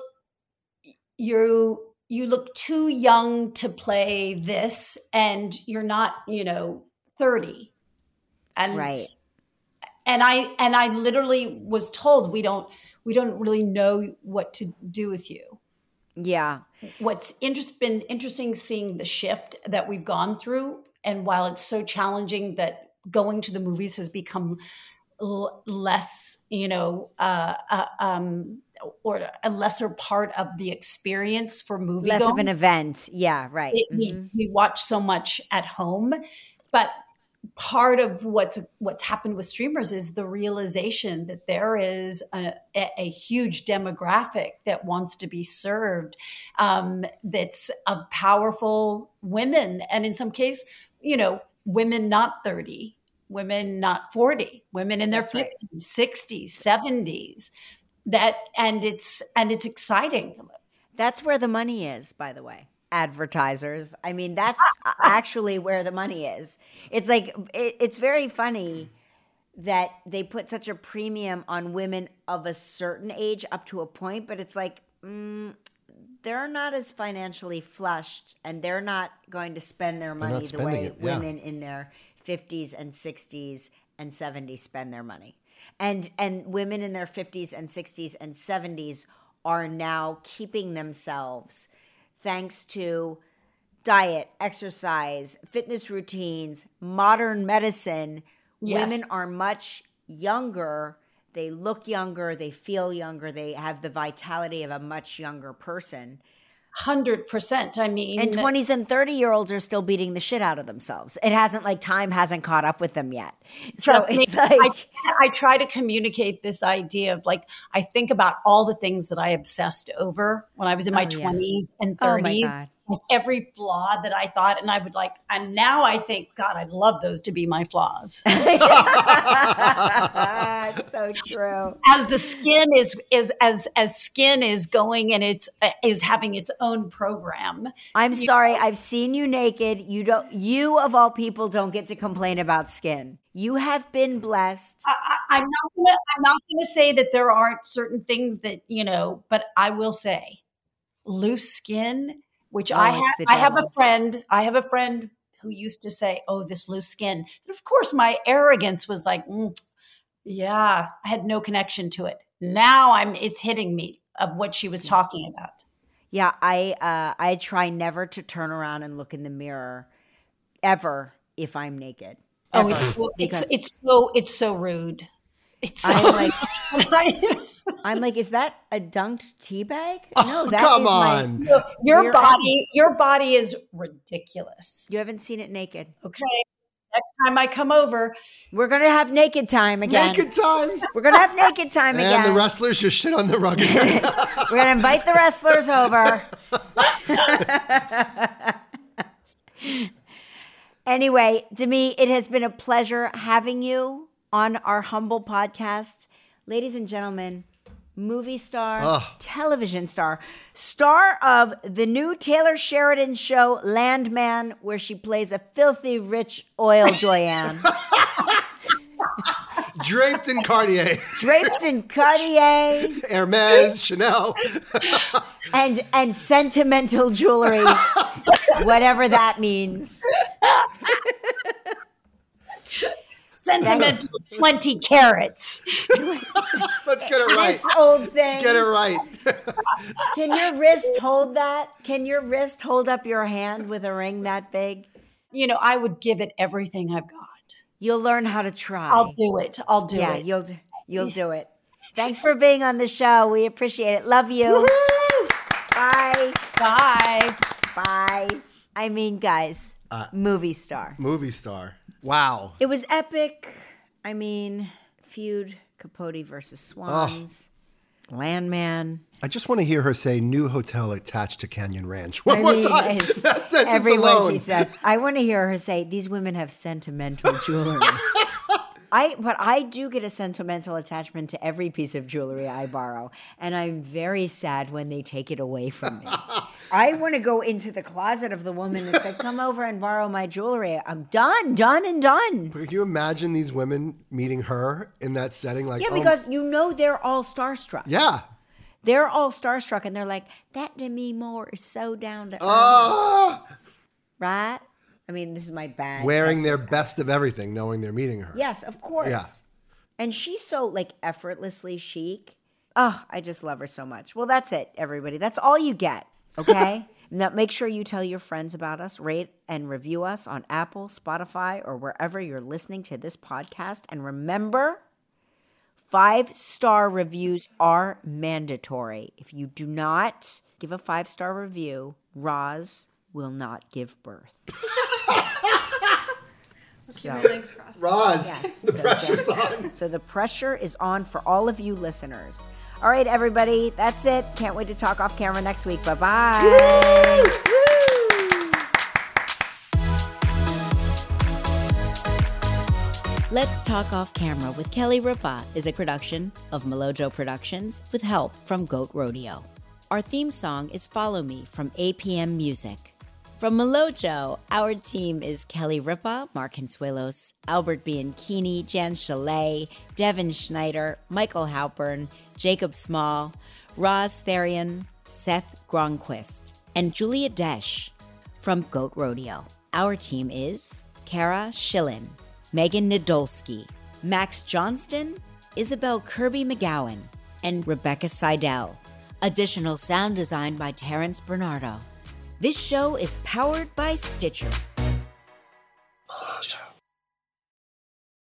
you you look too young to play this, and you're not, you know, thirty. And Right. and I and I literally was told, we don't we don't really know what to do with you. Yeah. What's interest, been interesting seeing the shift that we've gone through. And while it's so challenging that going to the movies has become l- less, you know, uh, uh, um, or a lesser part of the experience for movie Less going. of an event. Yeah, right. It- we, Mhm. we watch so much at home, but part of what's what's happened with streamers is the realization that there is a, a, a huge demographic that wants to be served, um, that's of powerful women, and in some case, you know, women not thirty, women not forty, women in their That's right. fifties, sixties, seventies. That and it's and it's exciting. That's where the money is, by the way. Advertisers. I mean, that's actually where the money is. It's like, it, it's very funny that they put such a premium on women of a certain age up to a point, but it's like, mm, they're not as financially flushed and they're not going to spend their not money the spending way it, yeah. women in their fifties and sixties and seventies spend their money. And and women in their fifties and sixties and seventies are now keeping themselves thanks to diet, exercise, fitness routines, modern medicine. Yes. Women are much younger. They look younger, they feel younger, they have the vitality of a much younger person. Hundred percent. I mean, And twenties and thirty year olds are still beating the shit out of themselves. It hasn't, like, time hasn't caught up with them yet. Trust so me, it's like, I, I try to communicate this idea of, like, I think about all the things that I obsessed over when I was in my Oh, yeah. twenties and oh my thirties. God. like every flaw that I thought, and I would like, and now I think, God, I'd love those to be my flaws. It's so true. As the skin is is as as skin is going and it's uh, is having its own program. I'm sorry, I've seen you naked. You don't. You of all people don't get to complain about skin. You have been blessed. I, I, I'm not gonna I'm not gonna say that there aren't certain things that you know, but I will say, loose skin. Which Oh, I it's have, the I have a devil. friend, I have a friend who used to say, oh, this loose skin. And of course, my arrogance was like, mm, yeah, I had no connection to it. Now I'm, it's hitting me of what she was talking about. Yeah, I uh, I try never to turn around and look in the mirror ever if I'm naked. Oh, Ever. it's, it's, Because it's so, it's so rude. It's so I'm like, like, I'm like, is that a dunked tea bag? Oh, No, that come is my. on. your We're- body, your body is ridiculous. You haven't seen it naked. Okay. Next time I come over, We're gonna have naked time again. Naked time. We're gonna have naked time And again. the wrestlers just shit on the rug again. We're gonna invite the wrestlers over. Anyway, Demi, it has been a pleasure having you on our humble podcast. Ladies and gentlemen, movie star, Ugh. television star, star of the new Taylor Sheridan show, Landman, where she plays a filthy rich oil doyen. Draped in Cartier, Draped in Cartier Hermes, Chanel. and and sentimental jewelry, whatever that means. sentimental twenty carats. Let's get it right. This old thing. Get it right. Can your wrist hold that? Can your wrist hold up your hand with a ring that big? You know, I would give it everything I've got. You'll learn how to try. I'll do it. I'll do yeah, it. you'll do, you'll do it. Thanks for being on the show. We appreciate it. Love you. Woo-hoo! Bye. Bye. Bye. I mean, guys, Uh, movie star. Movie star. Wow. It was epic. I mean, feud, Capote versus Swans, Landman. I just want to hear her say new hotel attached to Canyon Ranch. One I more mean, time. it's- That sentence Every alone. word she says. I want to hear her say, these women have sentimental jewelry. I, but I do get a sentimental attachment to every piece of jewelry I borrow, and I'm very sad when they take it away from me. I want to go into the closet of the woman that said, come over and borrow my jewelry. I'm done, done, and done. Can you imagine these women meeting her in that setting? Like, Yeah, oh, because you know they're all starstruck. yeah. They're all starstruck, and they're like, that Demi Moore is so down to earth. Oh, Right? I mean, this is my bad. wearing Texas their best of everything, knowing they're meeting her. Yes, of course. Yeah. And she's so like effortlessly chic. Oh, I just love her so much. Well, that's it, everybody. That's all you get. Okay? Now make sure you tell your friends about us, rate and review us on Apple, Spotify, or wherever you're listening to this podcast. And remember, five-star reviews are mandatory. If you do not give a five-star review, Roz will not give birth. Keep my legs crossed. Roz, Yes, the so pressure's just- on. So the pressure is on for all of you listeners. All right, everybody, that's it. Can't wait to talk off camera next week. Bye-bye. Let's Talk Off Camera with Kelly Ripa is a production of Melojo Productions with help from Goat Rodeo. Our theme song is Follow Me from A P M Music. From Melojo, our team is Kelly Ripa, Mark Consuelos, Albert Bianchini, Jan Chalet, Devin Schneider, Michael Halpern, Jacob Small, Roz Therian, Seth Gronquist, and Julia Desch. From Goat Rodeo, our team is Kara Schillen, Megan Nadolski, Max Johnston, Isabel Kirby McGowan, and Rebecca Seidel. Additional sound design by Terrence Bernardo. This show is powered by Stitcher.